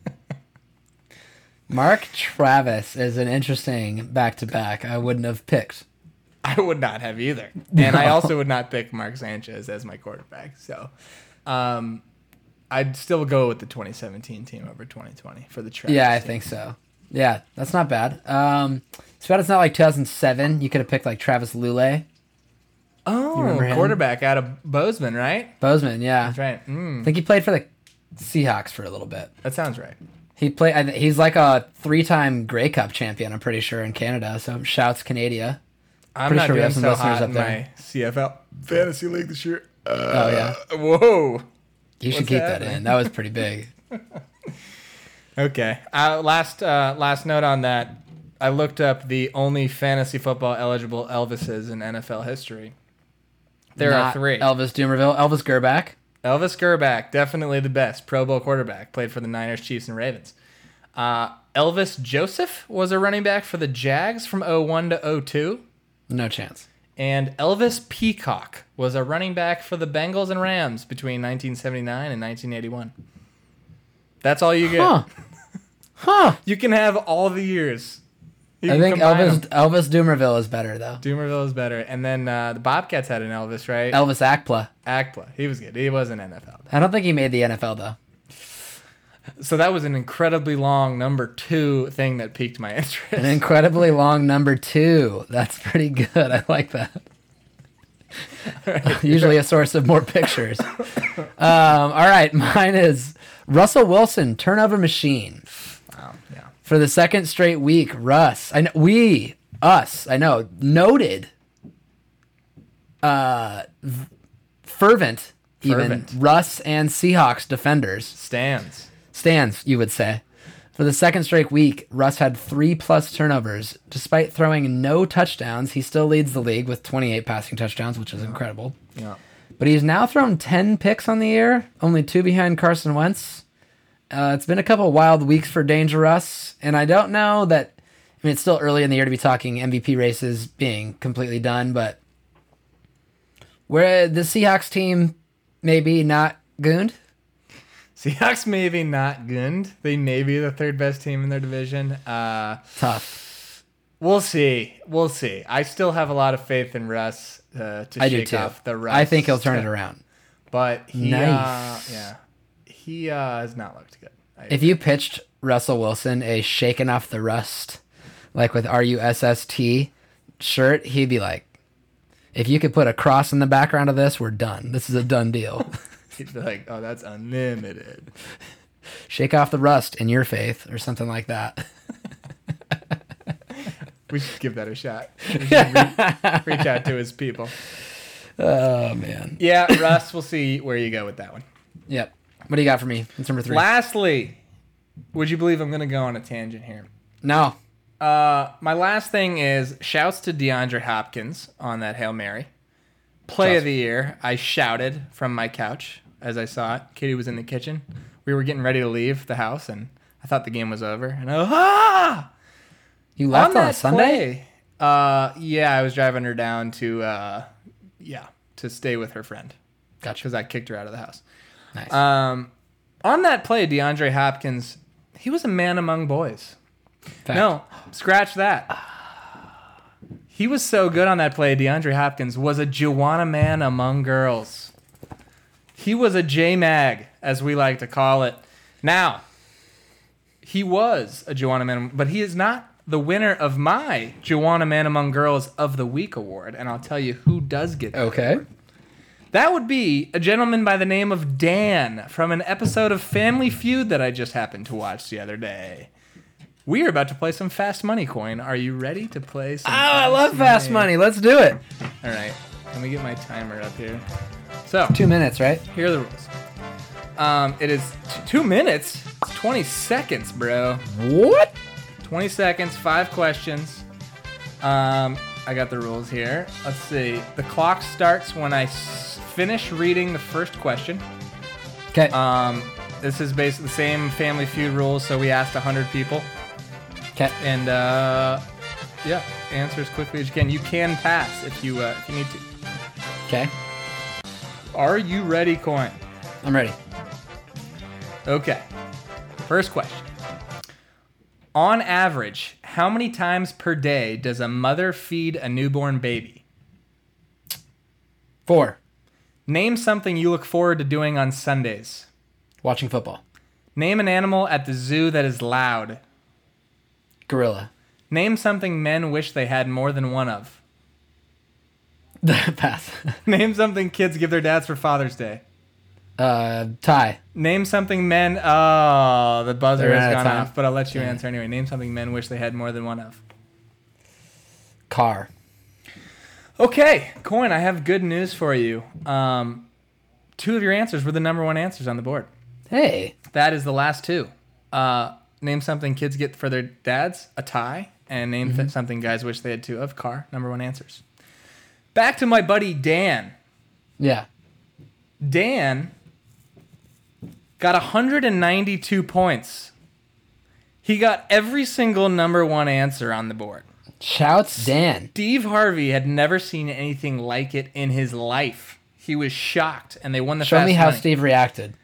Mark Travis is an interesting back-to-back I wouldn't have picked.
I would not have either. And I also would not pick Mark Sanchez as my quarterback. So I'd still go with the 2017 team over 2020 for the Travis
Yeah, I
team.
think so. Yeah, that's not bad. It's bad it's not like 2007. You could have picked like Travis Lule.
Oh,
remember him?
quarterback out of Bozeman, right?
Bozeman, yeah.
That's right.
I think he played for the Seahawks for a little bit.
That sounds right.
He's like a 3-time Grey Cup champion, I'm pretty sure, in Canada. So shouts Canada.
I'm
Pretty
not
sure we
doing
have some
so
listeners
hot
up
in
there.
my CFL fantasy league this year.
Oh yeah,
Whoa.
you should
what's
keep that
happening?
in. That was pretty big.
Okay. Last note on that. I looked up the only fantasy football eligible Elvises in NFL history. There are
Not
3.
Elvis Dumerville, Elvis Gerback.
Elvis Gerback, definitely the best Pro Bowl quarterback, played for the Niners, Chiefs, and Ravens. Elvis Joseph was a running back for the Jags from 01 to 02.
No chance.
And Elvis Peacock was a running back for the Bengals and Rams between 1979 and 1981. That's all you get.
Huh.
You can have all the years. You
I
can
think
combine 'em.
Elvis Dumerville is better though.
Doomerville is better. And then the Bobcats had an Elvis, right?
Elvis Akpla.
Akpla. He was good. He was an NFL.
I don't think he made the NFL though.
So that was an incredibly long number 2 thing that piqued my interest.
An incredibly long number 2. That's pretty good. I like that. Usually a source of more pictures. All right, mine is Russell Wilson, turnover machine.
Yeah.
For the second straight week, Russ. I know, noted, fervent, even Russ and Seahawks defenders. Stands, you would say. For the second straight week, Russ had 3+ turnovers. Despite throwing no touchdowns, he still leads the league with 28 passing touchdowns, which is incredible.
Yeah.
But he's now thrown 10 picks on the year, only 2 behind Carson Wentz. It's been a couple wild weeks for Danger Russ, and I don't know that. I mean, it's still early in the year to be talking MVP races being completely done, but where the Seahawks team maybe not gooned.
Seahawks maybe not good. They may be the 3rd best team in their division.
Tough.
We'll see. We'll see. I still have a lot of faith in Russ to
I do
shake
too.
off the Russ.
I think he'll turn it around.
But he,
Nice.
he has not looked good.
If you pitched Russell Wilson a shaking off the rust, like with RUSST shirt, he'd be like, if you could put a cross in the background of this, we're done. This is a done deal.
He'd be like, oh, that's unlimited.
Shake off the rust in your faith or something like that.
We should give that a shot. We should reach out to his people.
Oh, man.
Yeah, Russ, we'll see where you go with that one.
Yep. What do you got for me? That's number 3.
Lastly, would you believe I'm going to go on a tangent here?
No.
My last thing is shouts to DeAndre Hopkins on that Hail Mary. Play of the year. I shouted from my couch as I saw it. Katie was in the kitchen. We were getting ready to leave the house, and I thought the game was over. And
You left on a Sunday?
Yeah, I was driving her down to stay with her friend.
Gotcha.
Because I kicked her out of the house.
Nice.
On that play, DeAndre Hopkins, he was a man among boys.
Fact.
No, scratch that. He was so good on that play. DeAndre Hopkins was a Joanna man among girls. He was a J-Mag, as we like to call it. Now, he was a Joanna man, but he is not the winner of my Joanna Man Among Girls of the Week award. And I'll tell you who does get that.
Okay.
That would be a gentleman by the name of Dan from an episode of Family Feud that I just happened to watch the other day. We are about to play some Fast Money Coin. Are you ready to play some
I love fast money. Let's do it.
All right. Let me get my timer up here. So,
2 minutes, right?
here are the rules. It is 2 minutes, 20 seconds, bro.
What?
20 seconds, 5 questions. I got the rules here. Let's see. The clock starts when I finish reading the first question.
Okay.
This is basically the same Family Feud rules, so we asked 100 people.
Okay.
And, answer as quickly as you can. You can pass if you need to.
Okay.
Are you ready, Coin?
I'm ready.
Okay. First question. On average, how many times per day does a mother feed a newborn baby?
4.
Name something you look forward to doing on Sundays.
Watching football.
Name an animal at the zoo that is loud.
Gorilla.
Name something men wish they had more than one of.
Pass.
Name something kids give their dads for Father's Day.
Tie.
Name something men... Oh, the buzzer
They're
has
out of
gone
time.
off, but I'll let you answer anyway. Name something men wish they had more than one of.
Car.
Okay, Coin, I have good news for you. 2 of your answers were the number 1 answers on the board.
Hey.
That is the last 2. Name something kids get for their dads, a tie, and name something guys wish they had 2 of, car, number 1 answers. Back to my buddy Dan.
Yeah.
Dan got 192 points. He got every single number 1 answer on the board.
Shouts Dan.
Steve Harvey had never seen anything like it in his life. He was shocked, and they won the
Show
Fast
me how
Money.
Steve reacted.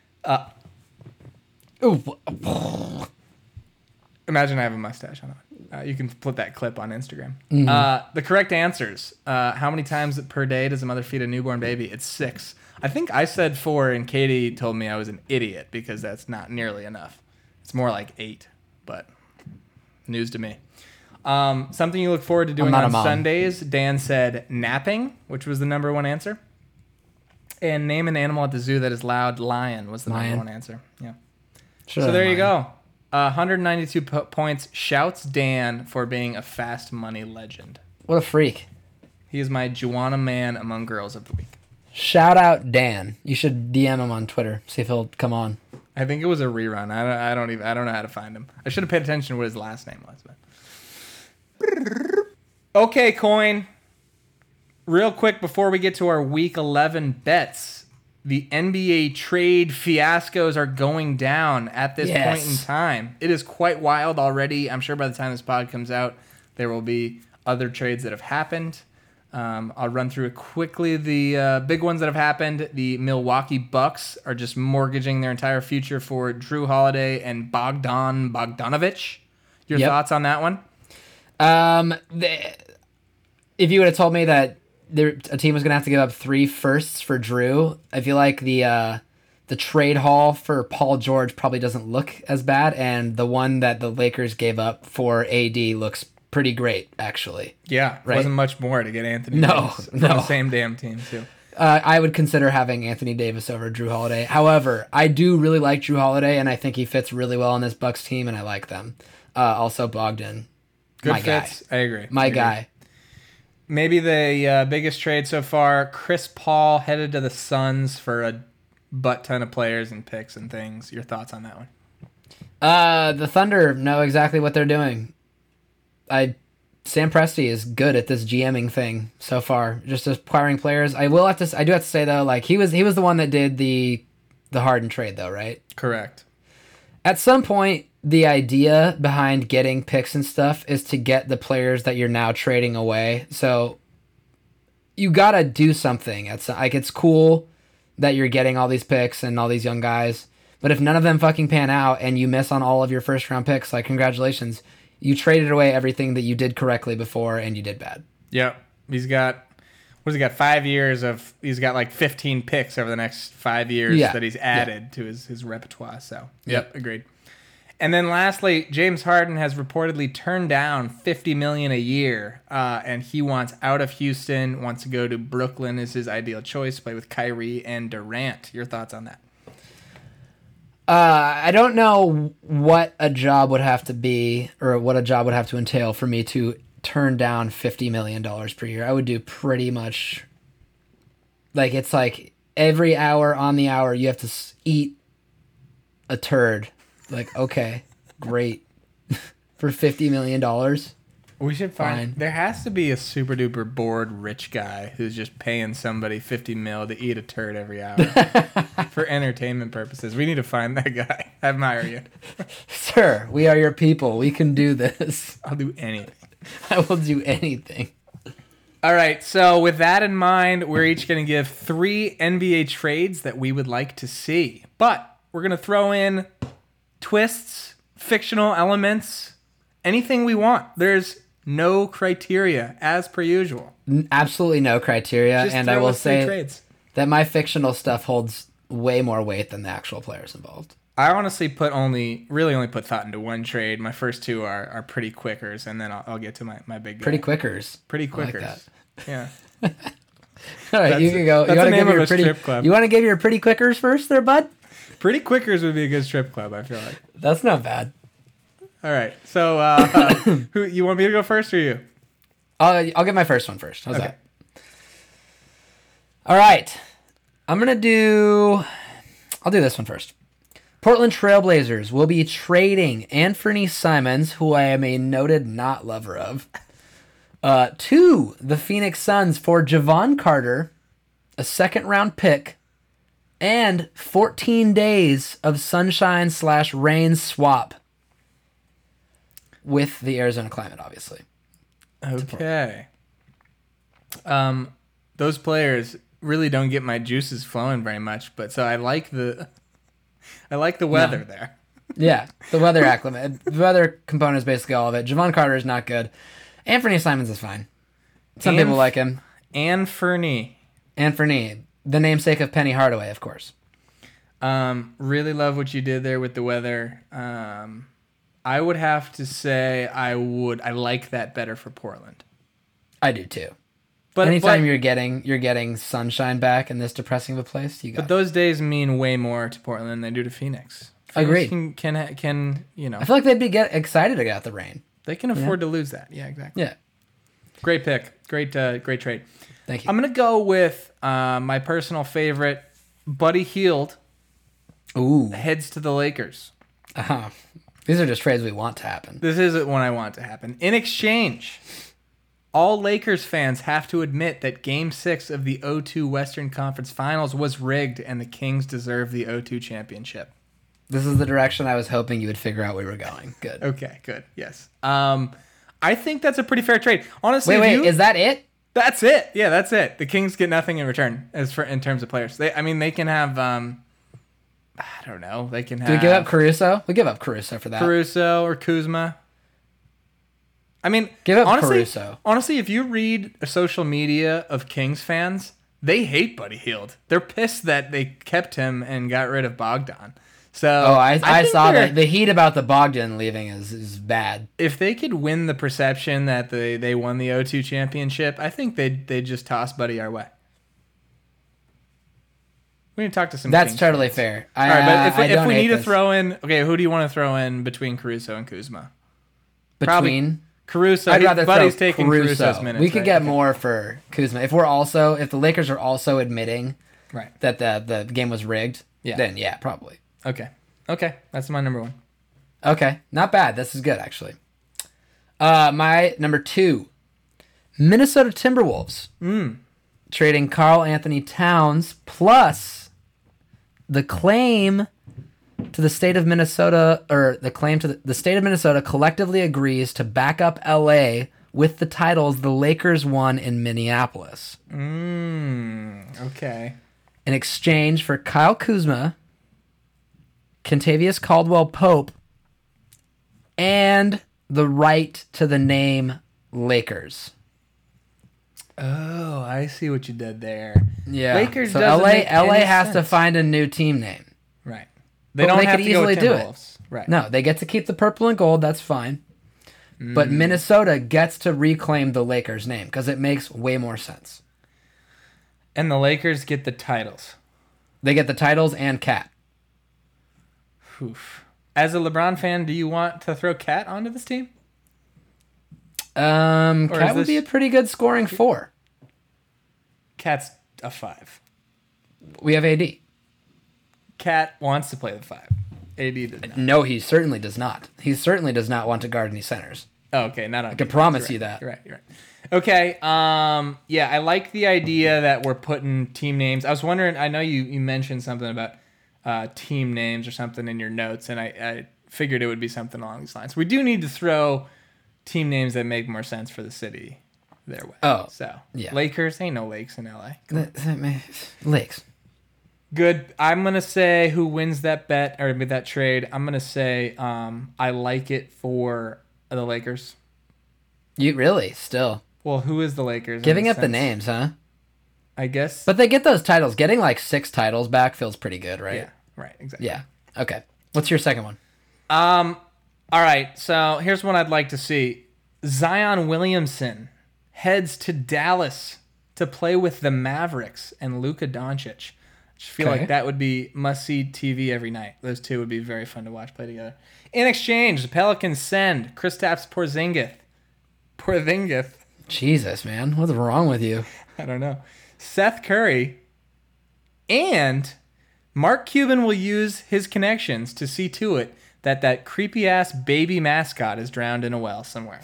Ooh.
Imagine I have a mustache on it. You can put that clip on Instagram. The correct answers. How many times per day does a mother feed a newborn baby? It's 6. I think I said 4, and Katie told me I was an idiot because that's not nearly enough. It's more like 8, but news to me. Something you look forward to doing
not a
on
mom.
Sundays, Dan said napping, which was the number 1 answer. And name an animal at the zoo that is loud. Lion was the number
Lion.
1 answer. Yeah.
Should've
So there you
done
go. 192 points. Shouts Dan for being a Fast Money legend.
What a freak.
He is my Joanna Man Among Girls of the Week.
Shout out Dan. You should DM him on Twitter. See if he'll come on.
I think it was a rerun. I don't know how to find him. I should have paid attention to what his last name was. But. Okay, Coin. Real quick before we get to our Week 11 bets, the NBA trade fiascos are going down at this point in time. It is quite wild already. I'm sure by the time this pod comes out, there will be other trades that have happened. I'll run through it quickly. The big ones that have happened, the Milwaukee Bucks are just mortgaging their entire future for Drew Holiday and Bogdan Bogdanovic. Your
Yep.
thoughts on that one?
If you would have told me that a team was going to have to give up 3 firsts for Drew, I feel like the trade haul for Paul George probably doesn't look as bad, and the one that the Lakers gave up for AD looks pretty great, actually.
Yeah,
Right?
wasn't much more to get Anthony
No,
Davis from
no.
the same damn team too.
I would consider having Anthony Davis over Drew Holiday. However, I do really like Drew Holiday, and I think he fits really well on this Bucks team, and I like them. Also, Bogdan.
Good
My guy.
fits. I agree.
My
I agree.
guy.
Maybe the biggest trade so far, Chris Paul headed to the Suns for a butt ton of players and picks and things. Your thoughts on that one?
The Thunder know exactly what they're doing. Sam Presti is good at this GMing thing so far, just acquiring players. I do have to say though, like he was the one that did the Harden trade though, right?
Correct.
At some point, the idea behind getting picks and stuff is to get the players that you're now trading away. So you gotta do something. It's cool that you're getting all these picks and all these young guys, but if none of them fucking pan out and you miss on all of your first round picks, like congratulations, you traded away everything that you did correctly before and you did bad.
Yep. He's got 5 years of, he's got like 15 picks over the next 5 years that he's added to his repertoire. So, yep, agreed. And then lastly, James Harden has reportedly turned down $50 million a year, and he wants out of Houston, wants to go to Brooklyn is his ideal choice, play with Kyrie and Durant. Your thoughts on that?
I don't know what a job would have to be or what a job would have to entail for me to turn down $50 million per year. I would do pretty much like it's like every hour on the hour you have to eat a turd. Like, okay, great. For $50 million.
We should
Fine.
find, there has to be a super duper bored rich guy who's just paying somebody 50 mil to eat a turd every hour for entertainment purposes. We need to find that guy. I admire you.
Sir, we are your people. We can do this.
I'll do anything.
I will do anything.
All right, so with that in mind, we're each going to give 3 NBA trades that we would like to see. But we're going to throw in twists, fictional elements, anything we want. There's no criteria, as per usual.
Absolutely no criteria.
Just
And
throw
I will
us 3
say
trades.
that my fictional stuff holds way more weight than the actual players involved.
I honestly really only put thought into 1 trade. My first 2 are pretty quickers, and then I'll get to my big guy.
Pretty quickers.
Pretty
I like
quickers.
that.
Yeah.
All right, you can go.
That's
You want
the
to
name
give
of
your
a
pretty
strip club.
You want to give your pretty quickers first, there, bud?
Pretty quickers would be a good strip club, I feel like.
That's not bad.
All right. So, who you want me to go first or you?
I'll get my first one first. How's
Okay.
that? All right. I'll do this one first. Portland Trailblazers will be trading Anthony Simons, who I am a noted not lover of, to the Phoenix Suns for Javon Carter, a 2nd-round pick, and 14 days of sunshine/rain swap with the Arizona climate, obviously.
Okay. Those players really don't get my juices flowing very much, but so I like the weather there.
Yeah, the weather acclimate. The weather component is basically all of it. Javon Carter is not good. Anthony Simons is fine. Some people like him.
And Fernie.
Anthony, the namesake of Penny Hardaway, of course.
Really love what you did there with the weather. I would have to say I like that better for Portland.
I do too.
But
Anytime you're getting sunshine back in this depressing of a place, you got.
But those days mean way more to Portland than they do to Phoenix.
Agreed.
Phoenix can
I feel like they'd be excited about the rain.
they can afford to lose that. Yeah, exactly.
Yeah.
Great pick. Great trade.
Thank you.
I'm gonna go with my personal favorite, Buddy Hield
Ooh.
heads to the Lakers.
Uh-huh. These are just trades we want to happen.
This isn't one I want to happen. In exchange, all Lakers fans have to admit that Game 6 of the O2 Western Conference Finals was rigged and the Kings deserve the O2 championship.
This is the direction I was hoping you would figure out we were going. Good.
Okay, good. Yes. I think that's a pretty fair trade. Honestly,
Wait, is that it?
That's it. Yeah, that's it. The Kings get nothing in return in terms of players. They can have I don't know. They can have
Do we give up Caruso? We give up Caruso for that.
Caruso or Kuzma. I mean,
Give up
honestly,
Caruso.
Honestly, if you read social media of Kings fans, they hate Buddy Hield. They're pissed that they kept him and got rid of Bogdan. So
I
think
saw
they're-
that. The heat about the Bogdan leaving is bad.
If they could win the perception that they won the O2 championship, I think they'd just toss Buddy our way. We need to talk to some.
That's
Kings
totally
fans.
fair.
All right, but if we need to
this.
throw in, okay, who do you want to throw in between Caruso and Kuzma?
between.
Caruso.
I'd rather
Buddy's
throw
taking
Caruso.
Caruso's minutes.
We could
right?
get
Okay.
more for Kuzma if the Lakers are also admitting
Right.
that the game was rigged.
Yeah.
Then yeah, probably.
Okay. That's my number one.
Okay, not bad. This is good actually. My number 2, Minnesota Timberwolves. Trading Karl Anthony Towns plus the claim to the state of Minnesota, or the claim to the state of Minnesota collectively agrees to back up LA with the titles the Lakers won in Minneapolis.
Okay.
In exchange for Kyle Kuzma, Kentavious Caldwell-Pope, and the right to the name Lakers.
Oh, I see what you did there.
Yeah.
Lakers
so
doesn't
LA
make any
has to
sense.
find a new team name.
Right. They
But
don't
they
have
could
to go with
easily do it.
Timberwolves. Right.
No, they get to keep the purple and gold. That's fine. But Minnesota gets to reclaim the Lakers name because it makes way more sense.
And the Lakers get the titles.
They get the titles and Cat.
Oof. As a LeBron fan, do you want to throw Cat onto this team?
Cat
is
would be a
this-
pretty good scoring 4.
Cat's a 5.
We have AD.
Cat wants to play the 5. AD does not.
No, he certainly does not. He certainly does not want to guard any centers.
Oh, okay, not on. I
can promise you that.
You're right. Okay. Yeah, I like the idea that we're putting team names. I was wondering. I know you mentioned something about team names or something in your notes, and I figured it would be something along these lines. We do need to throw team names that make more sense for the city their way.
Oh,
so
yeah.
Lakers ain't no lakes in LA.
Lakes.
Good. I'm gonna say who wins that bet or that trade. I'm gonna say I like it for the Lakers.
You really still
Well, who is the Lakers?
giving
in
up the
sense?
names, huh?
I guess.
But they get those titles. Getting like 6 titles back feels pretty good, right?
yeah, right, exactly.
Yeah. Okay. What's your second one?
All right. So here's one I'd like to see: Zion Williamson heads to Dallas to play with the Mavericks and Luka Doncic. I just feel
Okay.
like that would be must-see TV every night. Those two would be very fun to watch play together. In exchange, the Pelicans send Kristaps Porzingis.
Jesus, man. What's wrong with you?
I don't know. Seth Curry and Mark Cuban will use his connections to see to it that creepy ass baby mascot is drowned in a well somewhere.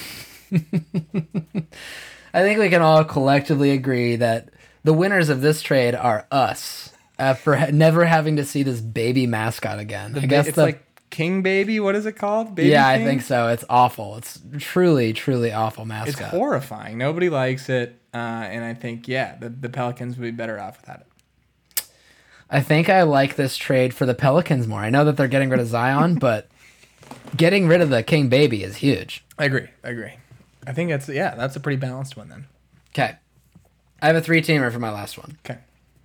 I think we can all collectively agree that the winners of this trade are us for never having to see this baby mascot again. I guess
it's like King Baby. What is it called? Baby
yeah, I
King?
think so. It's awful. It's truly, truly awful
It's
mascot.
horrifying. Nobody likes it, and I think the Pelicans would be better off without it.
I think I like this trade for the Pelicans more. I know that they're getting rid of Zion, but getting rid of the King Baby is huge.
I agree. I think that's a pretty balanced one then.
Okay. I have a 3-teamer for my last one.
Okay.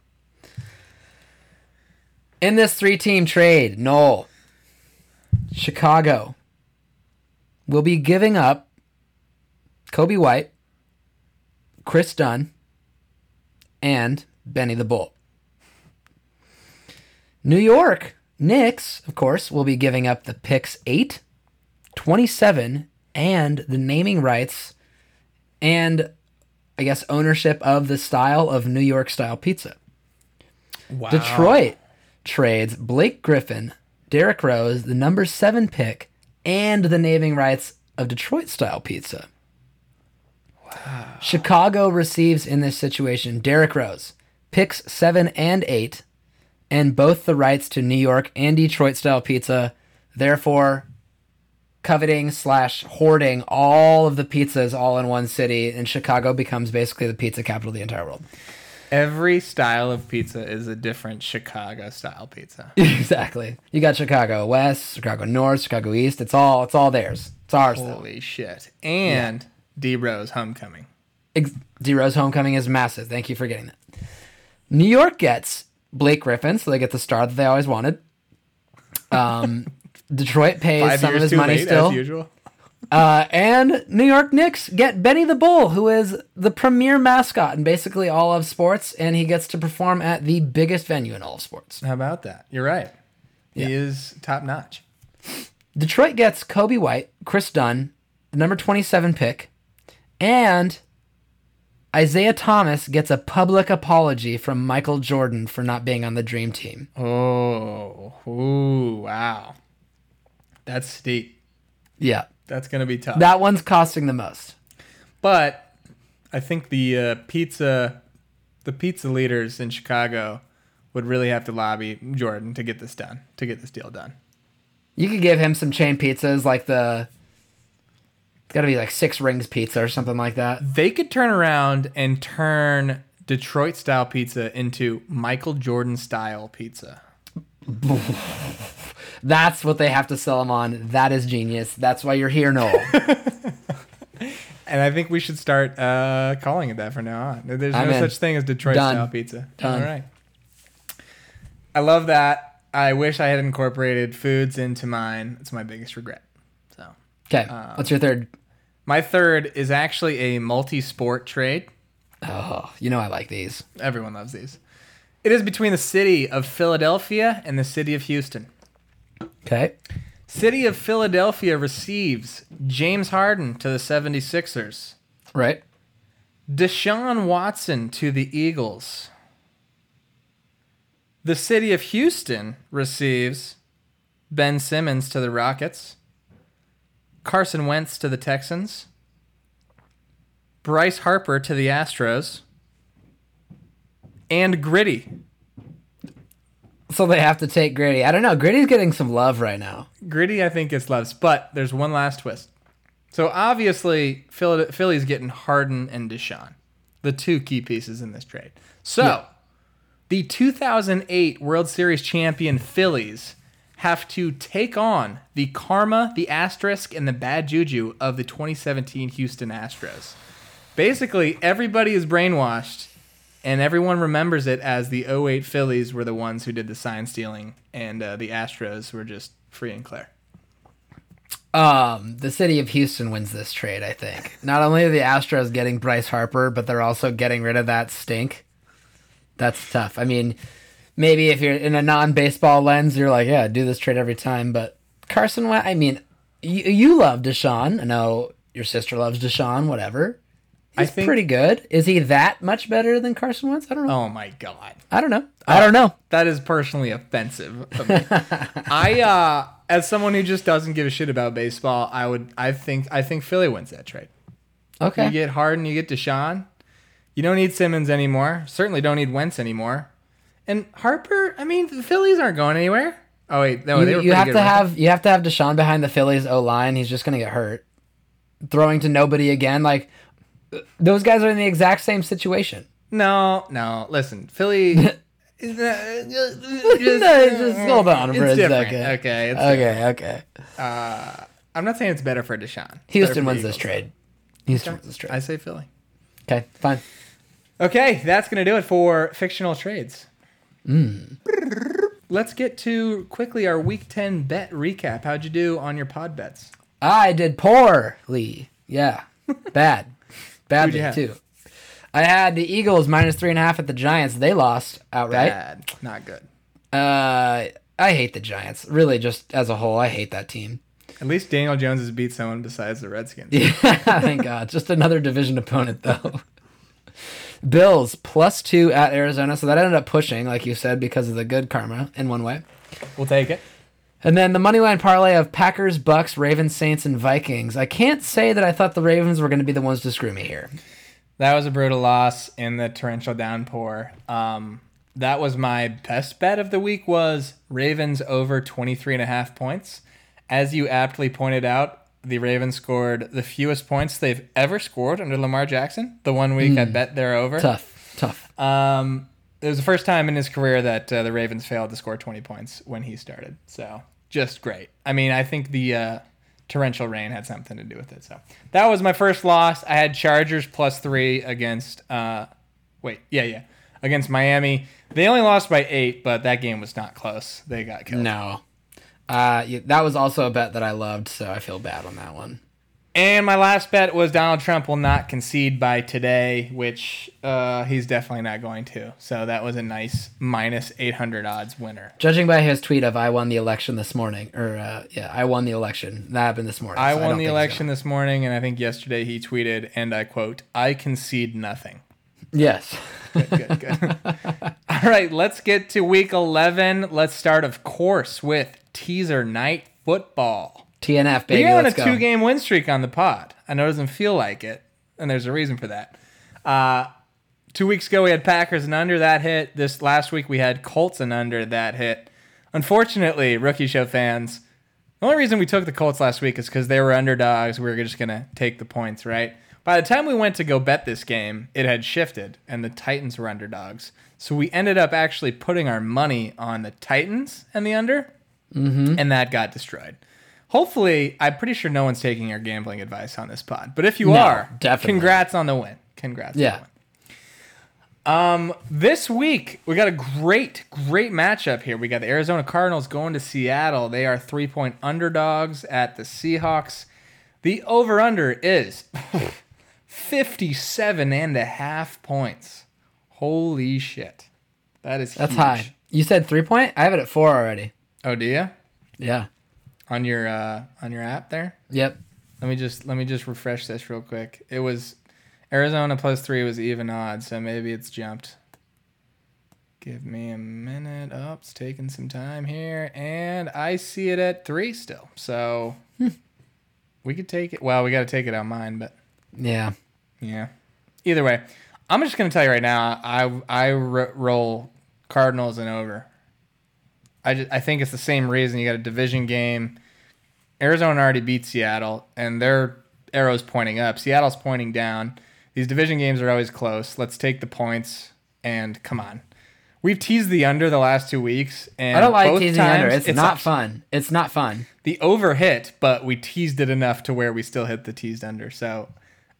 In this 3-team trade, Noel, Chicago will be giving up Kobe White, Chris Dunn, and Benny the Bull. New York Knicks, of course, will be giving up the picks 8, 27, and the naming rights and, I guess, ownership of the style of New York style pizza.
Wow.
Detroit trades Blake Griffin, Derrick Rose, the number 7 pick, and the naming rights of Detroit style pizza. Wow. Chicago receives in this situation Derrick Rose, picks 7 and 8, and both the rights to New York and Detroit style pizza, therefore coveting / hoarding all of the pizzas all in one city, and Chicago becomes basically the pizza capital of the entire world.
Every style of pizza is a different Chicago style pizza.
Exactly. You got Chicago West, Chicago North, Chicago East. It's all theirs. It's ours, though.
Holy shit. And D-Rose homecoming.
D-Rose homecoming is massive. Thank you for getting that. New York gets Blake Griffin, so they get the star that they always wanted. Detroit pays
5
some of
years
his
too
money
late,
still.
as usual.
And New York Knicks get Benny the Bull, who is the premier mascot in basically all of sports, and he gets to perform at the biggest venue in all of sports.
How about that? You're right. He is top notch.
Detroit gets Kobe White, Chris Dunn, the number 27 pick, and Isaiah Thomas gets a public apology from Michael Jordan for not being on the Dream Team.
Oh, ooh, wow. That's steep.
Yeah.
That's going to be tough.
That one's costing the most.
But I think the pizza leaders in Chicago would really have to lobby Jordan to get this done, to get this deal done.
You could give him some chain pizzas like it's got to be like 6 Rings pizza or something like that.
They could turn around and turn Detroit-style pizza into Michael Jordan-style pizza.
That's what they have to sell him on. That is genius. That's why you're here, Noel.
And I think we should start calling it that from now on. There's
I'm
no
in.
such thing as Detroit-style
Done.
pizza.
Done.
All right. I love that. I wish I had incorporated foods into mine. It's my biggest regret. So,
Okay, what's your third?
my third is actually a multi-sport trade.
Oh, you know I like these.
Everyone loves these. It is between the city of Philadelphia and the city of Houston.
Okay.
City of Philadelphia receives James Harden to the 76ers.
Right.
Deshaun Watson to the Eagles. The city of Houston receives Ben Simmons to the Rockets. Carson Wentz to the Texans. Bryce Harper to the Astros. And Gritty.
So they have to take Gritty. I don't know. Gritty's getting some love right now.
Gritty, I think, gets loves, but there's one last twist. So obviously, Philly's getting Harden and Deshaun, the two key pieces in this trade. So the 2008 World Series champion Phillies have to take on the karma, the asterisk, and the bad juju of the 2017 Houston Astros. Basically, everybody is brainwashed, and everyone remembers it as the 08 Phillies were the ones who did the sign stealing, and the Astros were just free and clear.
The city of Houston wins this trade, I think. Not only are the Astros getting Bryce Harper, but they're also getting rid of that stink. That's tough. I mean, maybe if you're in a non-baseball lens, you're like, yeah, do this trade every time. But Carson Wentz, I mean, you love Deshaun. I know your sister loves Deshaun, whatever. He's pretty good. Is he that much better than Carson Wentz? I don't know.
Oh my God.
I don't know. I don't know.
That is personally offensive of me. I as someone who just doesn't give a shit about baseball, I think Philly wins that trade.
Okay.
You get Harden, you get Deshaun. You don't need Simmons anymore. Certainly don't need Wentz anymore. And Harper, I mean, the Phillies aren't going anywhere. Oh wait, no, they were
you
pretty
have
good,
to
weren't
have you have to have Deshaun behind the Phillies O line. He's just gonna get hurt. Throwing to nobody again. Like those guys are in the exact same situation.
they? No. Listen, Philly.
Just hold on for
It's
a
different.
second.
Okay. It's
Okay.
I'm not saying it's better for Deshaun. It's
Houston
better for
wins
the
this
Eagles.
trade. Houston wins this trade.
I say Philly.
Okay, fine.
Okay, that's going to do it for fictional trades. Let's get to quickly our Week 10 bet recap. How'd you do on your pod bets?
I did poorly. Yeah. Bad.
Who'd you
Badly,
have?
too. I had the Eagles minus 3.5 at the Giants. They lost outright.
Bad. Not good.
I hate the Giants. Really, just as a whole, I hate that team.
At least Daniel Jones has beat someone besides the Redskins.
Yeah, thank God. Just another division opponent, though. Bills +2 at Arizona. So that ended up pushing, like you said, because of the good karma in one way.
We'll take it.
And then the money line parlay of Packers, Bucks, Ravens, Saints, and Vikings. I can't say that I thought the Ravens were going to be the ones to screw me here.
That was a brutal loss in the torrential downpour. That was my best bet of the week was Ravens over 23.5 points. As you aptly pointed out, the Ravens scored the fewest points they've ever scored under Lamar Jackson. The 1 week I bet they're over.
Tough.
It was the first time in his career that the Ravens failed to score 20 points when he started. So just great. I mean, I think the torrential rain had something to do with it. So that was my first loss. I had Chargers +3 against against Miami. They only lost by 8, but that game was not close. They got killed.
No. That was also a bet that I loved, so I feel bad on that one.
And my last bet was Donald Trump will not concede by today, which he's definitely not going to. So that was a nice -800 odds winner.
Judging by his tweet of I won the election this morning, I won the election. That happened this morning.
I
so
won
don't
the
think he's
election this morning, and I think yesterday he tweeted, and I quote, "I concede nothing."
gonna- Yes.
Good. All right, let's get to week 11. Let's start, of course, with teaser night football.
TNF, baby.
We're on a
Let's go.
2-game win streak on the pod. I know it doesn't feel like it, and there's a reason for that. 2 weeks ago, we had Packers and under that hit. This last week, we had Colts and under that hit. Unfortunately, Rookie Show fans, the only reason we took the Colts last week is because they were underdogs. We were just going to take the points, right? By the time we went to go bet this game, it had shifted, and the Titans were underdogs. So we ended up actually putting our money on the Titans and the under, and that got destroyed. Hopefully, I'm pretty sure no one's taking our gambling advice on this pod. But if you are,
definitely.
congrats on the win. Congrats on the win. This week, we got a great matchup here. We got the Arizona Cardinals going to Seattle. They are 3-point underdogs at the Seahawks. The over-under is 57.5 points. Holy shit. That's
That's
huge.
high. You said 3-point? I have it at 4 already.
Oh, do you?
Yeah.
On your app there?
Yep.
Let me just refresh this real quick. It was Arizona +3 was even odds, so maybe it's jumped. Give me a minute. Oh, it's taking some time here, and I see it at 3 still. So we could take it. Well, we got to take it on mine, but
Yeah.
yeah. Either way, I'm just gonna tell you right now. I roll Cardinals and over. I think it's the same reason. You got a division game. Arizona already beat Seattle, and their arrow's pointing up. Seattle's pointing down. These division games are always close. Let's take the points, and come on. We've teased the under the last 2 weeks, and
I don't like
both
teasing
times
under. It's not
up.
fun. It's not fun.
The over hit, but we teased it enough to where we still hit the teased under. So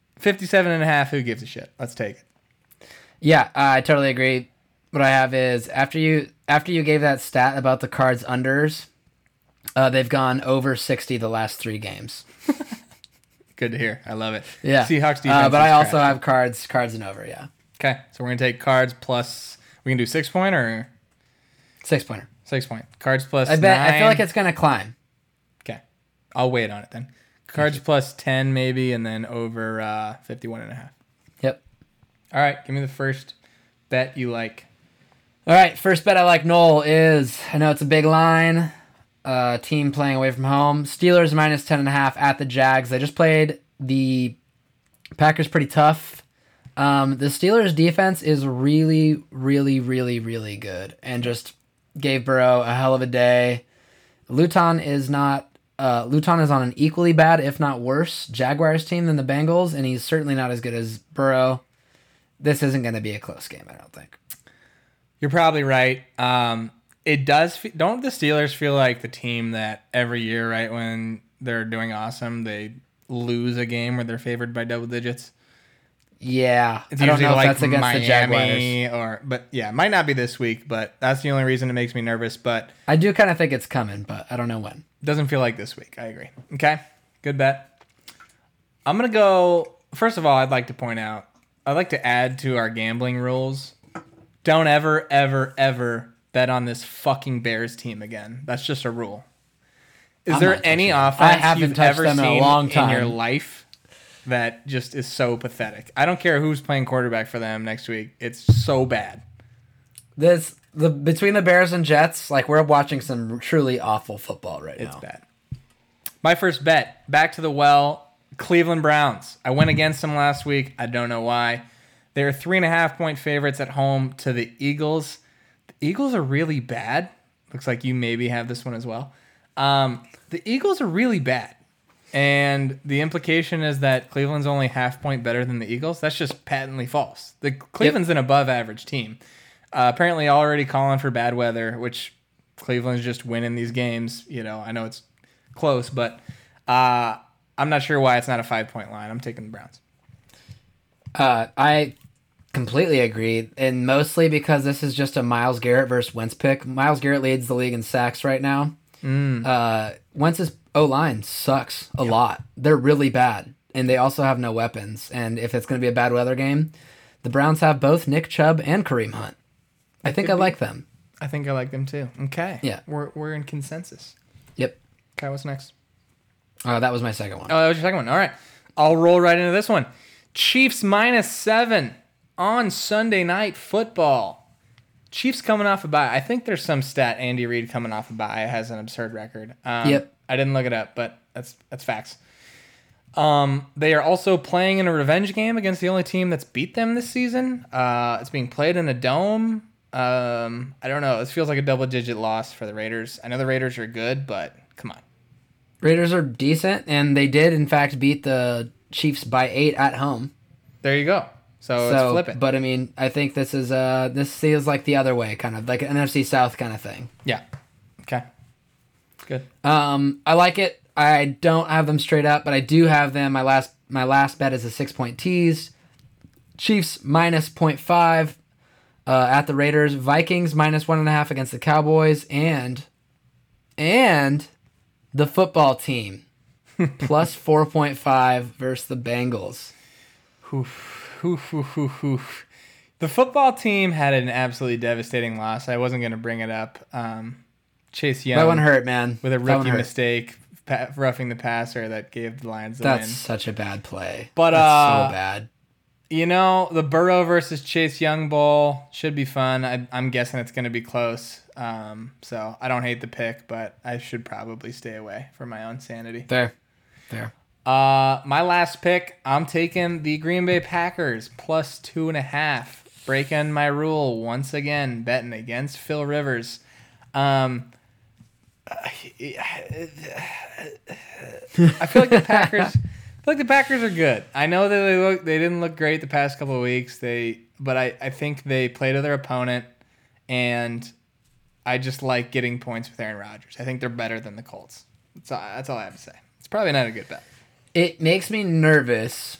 57.5, who gives a shit? Let's take it.
Yeah, I totally agree. What I have is after you gave that stat about the Cards unders, they've gone over 60 the last 3 games.
Good to hear. I love it.
Yeah.
Seahawks defense.
but I
is
also
trash.
have cards and over. Yeah.
Okay, so we're gonna take Cards plus. We can do 6-point or
6-pointer.
6-point. Cards plus.
I bet.
9.
I feel like it's gonna climb.
Okay, I'll wait on it then. Cards plus 10 maybe, and then over 51.5.
Yep.
All right, give me the first bet you like.
All right. First bet I like, Noel, is I know it's a big line. Team playing away from home. Steelers -10.5 at the Jags. They just played the Packers pretty tough. The Steelers defense is really, really, really, really good, and just gave Burrow a hell of a day. Luton is on an equally bad, if not worse, Jaguars team than the Bengals, and he's certainly not as good as Burrow. This isn't going to be a close game, I don't think.
You're probably right. It does. Don't the Steelers feel like the team that every year, right when they're doing awesome, they lose a game where they're favored by double digits?
Yeah,
It's
I don't
usually
know if
like
that's against
Miami
the Jaguars.
but yeah, it might not be this week, but that's the only reason it makes me nervous. But
I do kind of think it's coming, but I don't know when.
it doesn't feel like this week. I agree. Okay, good bet. I'm gonna go. First of all, I'd like to point out, I'd like to add to our gambling rules. Don't ever, ever, ever bet on this fucking Bears team again. That's just a rule. Is
I'm
there
not
any
touching them. I
offense
haven't
you've
touched
ever
them in a
seen
long
in your
time.
life that just is so pathetic? I don't care who's playing quarterback for them next week. It's so bad.
Between the Bears and Jets, like we're watching some truly awful football right
It's
now.
bad. My first bet, back to the well, Cleveland Browns. I went against them last week. I don't know why. They're 3.5-point favorites at home to the Eagles. The Eagles are really bad. Looks like you maybe have this one as well. The Eagles are really bad. And the implication is that Cleveland's only half-point better than the Eagles. That's just patently false. The Cleveland's an above-average team. Apparently already calling for bad weather, which Cleveland's just winning these games. You know, I know it's close, but I'm not sure why it's not a 5-point line. I'm taking the Browns.
I completely agree, and mostly because this is just a Myles Garrett versus Wentz pick. Myles Garrett leads the league in sacks right now. Wentz's O-line sucks a lot. They're really bad, and they also have no weapons. And if it's going to be a bad weather game, the Browns have both Nick Chubb and Kareem Hunt. I think I like them.
I think I like them too. Okay.
Yeah.
We're in consensus.
Yep.
Okay, what's next?
That was my second one.
Oh, that was your second one. All right. I'll roll right into this one. Chiefs -7 on Sunday Night Football. Chiefs coming off a bye. I think there's some stat Andy Reid coming off a bye has an absurd record.
Yep.
I didn't look it up, but that's facts. They are also playing in a revenge game against the only team that's beat them this season. It's being played in a dome. I don't know. This feels like a double-digit loss for the Raiders. I know the Raiders are good, but come on.
Raiders are decent, and they did, in fact, beat the Chiefs by 8 at home.
There you go. So let's flip it.
But, I mean, I think this feels like the other way, kind of, like an NFC South kind of thing.
Yeah. Okay. Good.
I like it. I don't have them straight up, but I do have them. My last bet is a 6-point tease. Chiefs -0.5 at the Raiders. Vikings -1.5 against the Cowboys, and the football team +4.5 versus the Bengals.
The football team had an absolutely devastating loss. I wasn't going to bring it up. Chase Young.
That one hurt, man.
With a
That one
rookie
hurt.
mistake, roughing the passer that gave the Lions the
That's
win.
such a bad play.
But,
That's so bad.
You know, the Burrow versus Chase Young Bowl should be fun. I'm guessing it's going to be close. So I don't hate the pick, but I should probably stay away for my own sanity.
Fair.
My last pick, I'm taking the Green Bay Packers +2.5. Breaking my rule once again, betting against Phil Rivers. I feel like the Packers. The Packers are good. I know that they didn't look great the past couple of weeks. But I think they play to their opponent, and I just like getting points with Aaron Rodgers. I think they're better than the Colts. That's all I have to say. It's probably not a good bet.
It makes me nervous,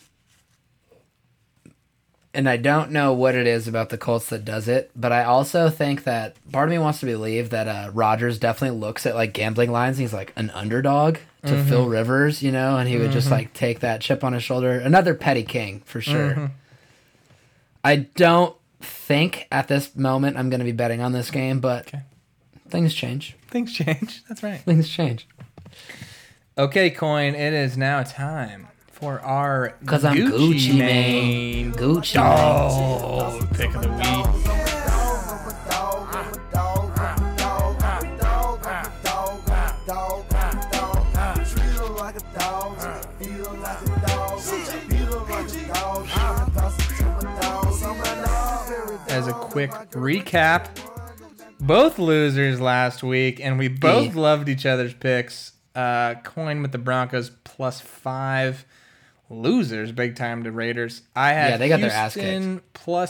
and I don't know what it is about the Colts that does it, but I also think that part of me wants to believe that Rodgers definitely looks at like gambling lines. And he's like an underdog to Phil Rivers, you know, and he would just like take that chip on his shoulder. Another petty king for sure. I don't think at this moment I'm going to be betting on this game, but things change.
Things change. That's right.
Things change.
Okay, Coin, it is now time for our
Because I'm Gucci Mane. Gucci Mane.
Oh, pick of the week. As a quick recap, both losers last week, and we both loved each other's picks. Coin with the Broncos +5. Losers big time to Raiders. I had
they got their ass
Houston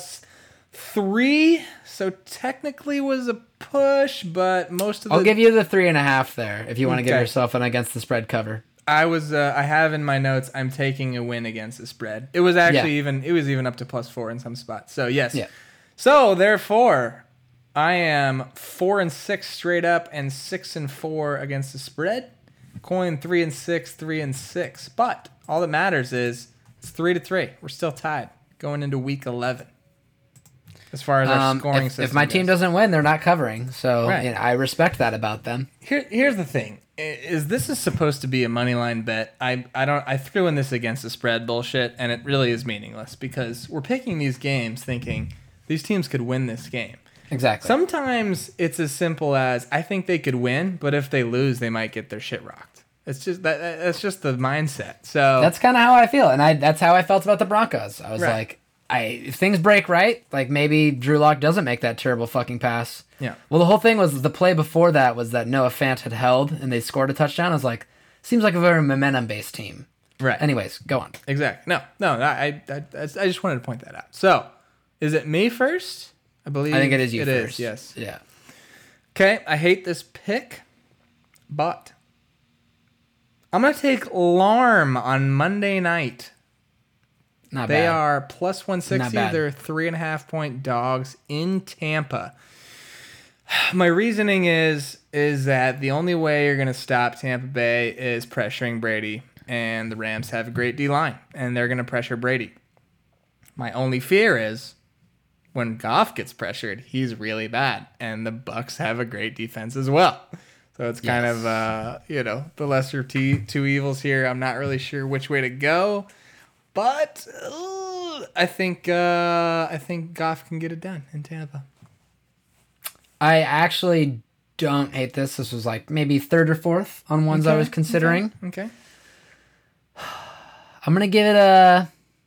+3, so technically was a push, but most of the
I'll give you the 3.5 there if you want to give
Okay.
yourself an against the spread cover.
I have in my notes I'm taking a win against the spread. It was actually even up to +4 in some spots. So yes.
Yeah.
So therefore, I am 4-6 straight up and 6-4 against the spread. Coin 3-6, 3-6. But all that matters is it's 3-3. We're still tied going into week 11. As far as our scoring system
if my team
goes.
doesn't win, they're not covering. So
Right.
you know, I respect that about them.
Here's the thing: this is supposed to be a money line bet. I threw in this against the spread bullshit, and it really is meaningless because we're picking these games thinking these teams could win this game.
Exactly.
Sometimes it's as simple as I think they could win, but if they lose, they might get their shit rocked. It's just that's just the mindset. So
that's kind of how I feel, and that's how I felt about the Broncos. I was
Right.
like, if things break right, like maybe Drew Lock doesn't make that terrible fucking pass.
Yeah.
Well, the whole thing was the play before that was that Noah Fant had held and they scored a touchdown. I was like, seems like a very momentum-based team.
right.
Anyways, go on.
Exactly. No. I just wanted to point that out. So, is it me first? I believe
I think it is you
It
first.
is, yes.
Yeah.
Okay, I hate this pick, but I'm going to take Larm on Monday night.
Not
They
bad.
are plus
Not
160.
bad.
They're 3.5-point dogs in Tampa. My reasoning is that the only way you're going to stop Tampa Bay is pressuring Brady, and the Rams have a great D-line, and they're going to pressure Brady. My only fear is when Goff gets pressured, he's really bad, and the Bucs have a great defense as well. So it's kind of the lesser of two evils here. I'm not really sure which way to go, but I think Goff can get it done in Tampa.
I actually don't hate this. This was like maybe third or fourth on ones I was considering.
Okay.
I'm going to give it a...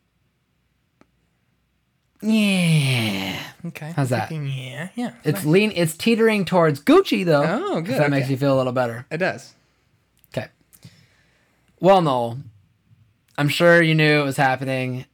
Yeah.
Okay.
How's that?
Yeah.
It's it's teetering towards Gucci, though.
Oh, good,
If that makes
okay.
you feel a little better.
It does.
Okay. Well, Noel, I'm sure you knew it was happening.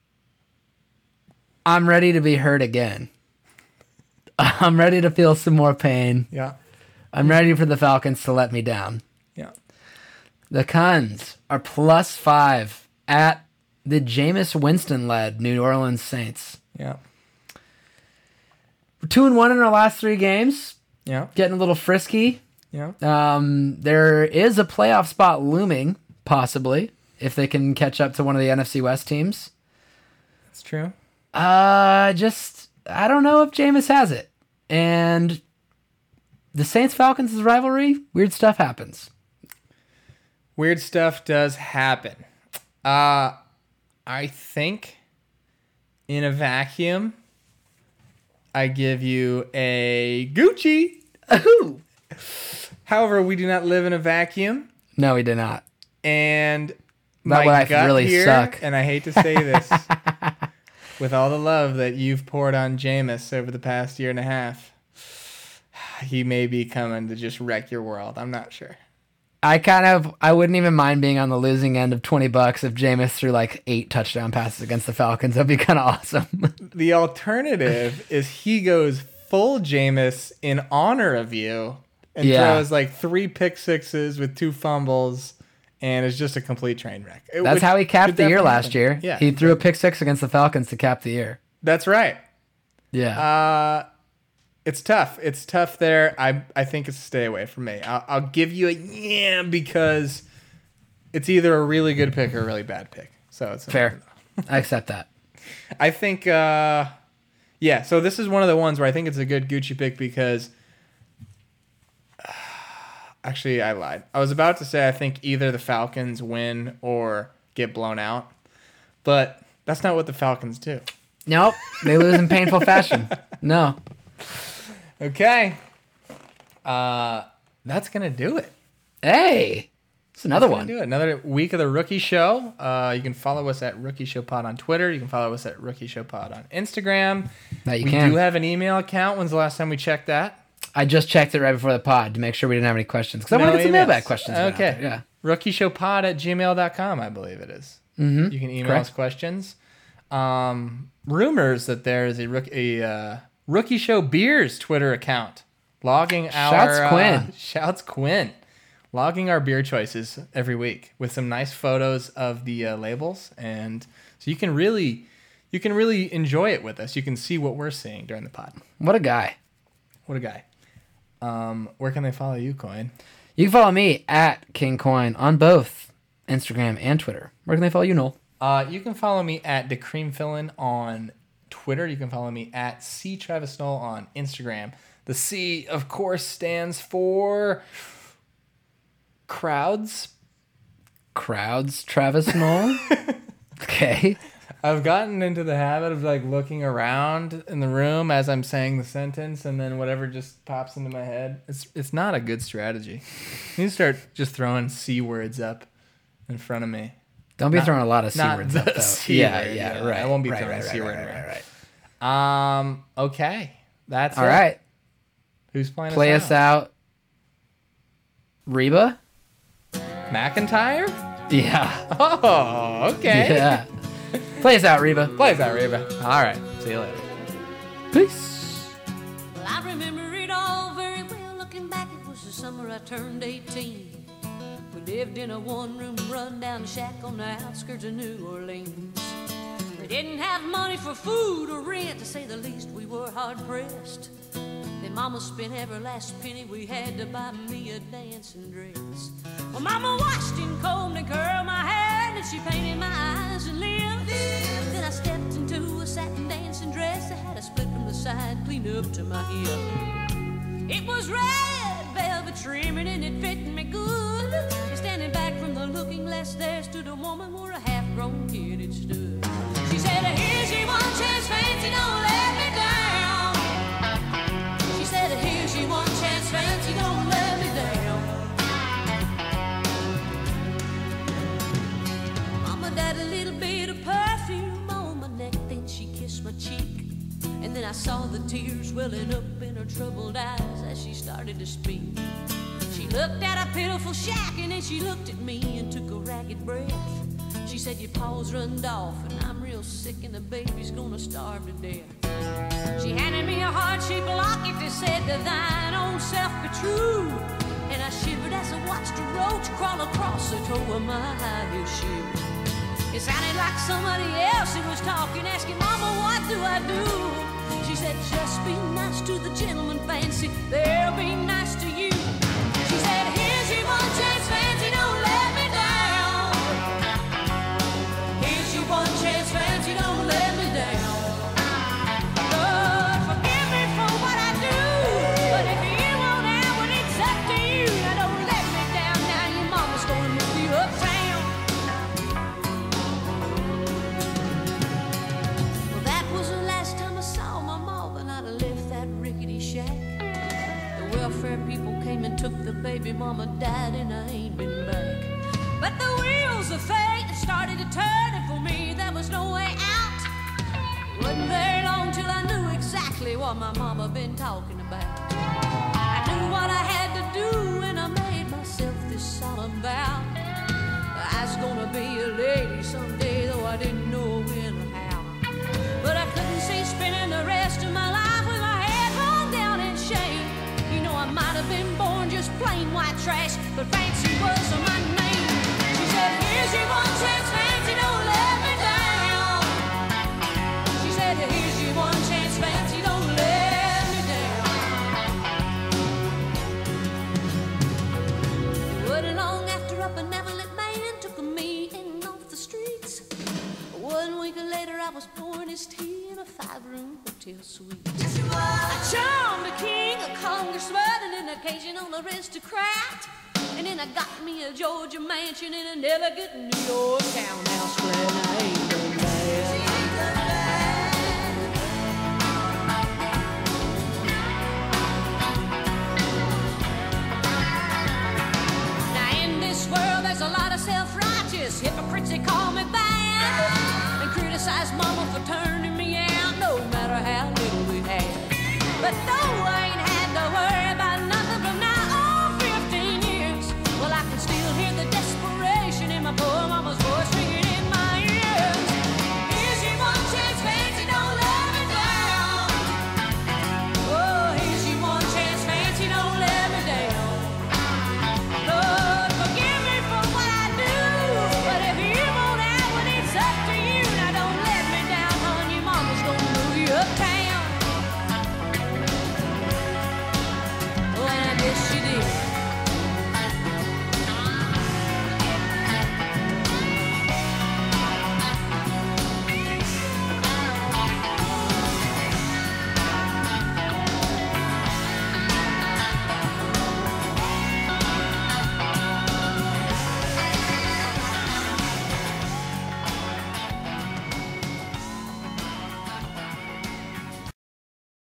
I'm ready to be hurt again. I'm ready to feel some more pain.
Yeah.
I'm ready for the Falcons to let me down.
Yeah.
The Cons are +5 at the Jameis Winston-led New Orleans Saints.
Yeah.
We're 2-1 in our last 3 games.
Yeah.
Getting a little frisky.
Yeah.
There is a playoff spot looming, possibly, if they can catch up to one of the NFC West teams.
It's true.
I don't know if Jameis has it. And the Saints-Falcons rivalry, weird stuff happens.
Weird stuff does happen. I think in a vacuum, I give you a Gucci.
Ooh.
However, we do not live in a vacuum.
No, he did not.
And
That
my
life
gut
really
here,
suck.
and I hate to say this, with all the love that you've poured on Jameis over the past year and a half, he may be coming to just wreck your world. I'm not sure.
I wouldn't even mind being on the losing end of $20 if Jameis threw like 8 touchdown passes against the Falcons. That'd be kind of awesome.
The alternative is he goes full Jameis in honor of you and throws like 3 pick sixes with 2 fumbles and is just a complete train wreck.
That's how he capped the year last year.
Yeah.
He threw a pick 6 against the Falcons to cap the year.
That's right.
Yeah.
It's tough. It's tough there. I think it's a stay away from me. I'll give you a yeah because it's either a really good pick or a really bad pick. So it's
Fair. I accept that.
I think so this is one of the ones where I think it's a good Gucci pick because actually I lied. I was about to say I think either the Falcons win or get blown out. But that's not what the Falcons do.
Nope. They lose in painful fashion. No.
Okay. That's going to do it.
Hey. It's another
Gonna
one.
do it. Another week of the Rookie Show. You can follow us at Rookie Show Pod on Twitter. You can follow us at Rookie Show Pod on Instagram.
That you
We
can.
do have an email account. When's the last time we checked that?
I just checked it right before the pod to make sure we didn't have any questions. Because I want to
No
get some
emails.
mailbag questions. out
Okay.
there. Yeah.
RookieShowPod@gmail.com, I believe it is.
Mm-hmm.
You can email
Correct.
us questions. Rumors that there is a Rookie Show Beers Twitter account logging our
Shouts Quinn.
Shouts Quinn. Logging our beer choices every week with some nice photos of the labels, and so you can really enjoy it with us. You can see what we're seeing during the pod.
What a guy.
What a guy. Where can they follow you, Coin?
You can follow me at King Coin on both Instagram and Twitter. Where can they follow you, Noel?
You can follow me at DeCreamFillin on Twitter. You can follow me at C Travis Knoll on Instagram. The C, of course, stands for crowds.
Crowds, Travis Noel. Okay.
I've gotten into the habit of like looking around in the room as I'm saying the sentence, and then whatever just pops into my head. It's not a good strategy. You need to start just throwing C words up in front of me.
Don't be throwing a lot of C
not
words
the
up, though.
C
yeah,
word,
yeah,
yeah.
right.
I won't be
right,
throwing
right,
C
right,
word
right,
around.
right.
Okay. That's
All
it.
right.
Who's playing
Play
us
us out. Reba?
McIntyre?
Yeah.
Oh, okay.
Yeah. Play us out, Reba.
Play that, Reba. All right. See you later.
Peace.
Well, I remember it all very well. Looking back, it was the summer I turned 18. We lived in a one-room run-down shack on the outskirts of New Orleans. We didn't have money for food or rent, to say the least. We were hard-pressed. Then Mama spent every last penny we had to buy me a dancing dress. Well, Mama washed and combed and curled my hair, and then she painted my eyes and lips. Then I stepped into a satin dancing dress that had a split from the side, clean up to my hip. It was red velvet trimming and it fit me good. And standing back from the looking glass, there stood a woman where a half-grown kid had stood. She said, here's your one chance, fancy, don't let me down. She said, here's your one chance, fancy, don't let me down. Mama died a little bit of perfume on my neck, then she kissed my cheek. And then I saw the tears welling up in her troubled eyes as she started to speak. She looked at a pitiful shack and then she looked at me and took a ragged breath. She said, your paws runned off and I'm real sick and the baby's gonna starve to death. She handed me a heart-shaped locket that said, to thine own self be true. And I shivered as I watched a roach crawl across the toe of my high-heel shoe. It sounded like somebody else who was talking, asking, Mama, what do I do? She said, just be nice to the gentleman, fancy, they'll be nice to you. She said, here's your one chance, fancy, don't let me down. Here's your one chance, fancy, don't let me down. Lord, forgive me for what I do, but if you want out, well, it's up to you. Now don't let me down, now your mama's gonna move you uptown. Well, that was the last time I saw my mama, and I'd left that rickety shack. The welfare people came and took the baby, mama died, and I ain't been back. But the wheels of fate started to turn, and for me there was no way out. Wasn't very long till I knew exactly what my mama been talking about. I knew what I had to do, and I made myself this solemn vow. I was gonna be a lady someday, though I didn't know when or how. But I couldn't see spending the rest of my life with my head hung down in shame. You know, I might have been born just plain white trash, but fancy was my name. She said, here's your one chance, fancy, don't let me down. She said, here's your one chance, fancy, don't let me down. Wasn't long after a benevolent man took me in off the streets. 1 week later I was pouring his tea in a 5-room hotel suite. Yes, you were. I charmed a king, a congressman, and an occasional aristocrat. And then I got me a Georgia mansion in an elegant New York townhouse. Glad I ain't done bad. Now in this world there's a lot of self-righteous hypocrites that call me bad and criticize mama for turning me out, no matter how little we had. But though I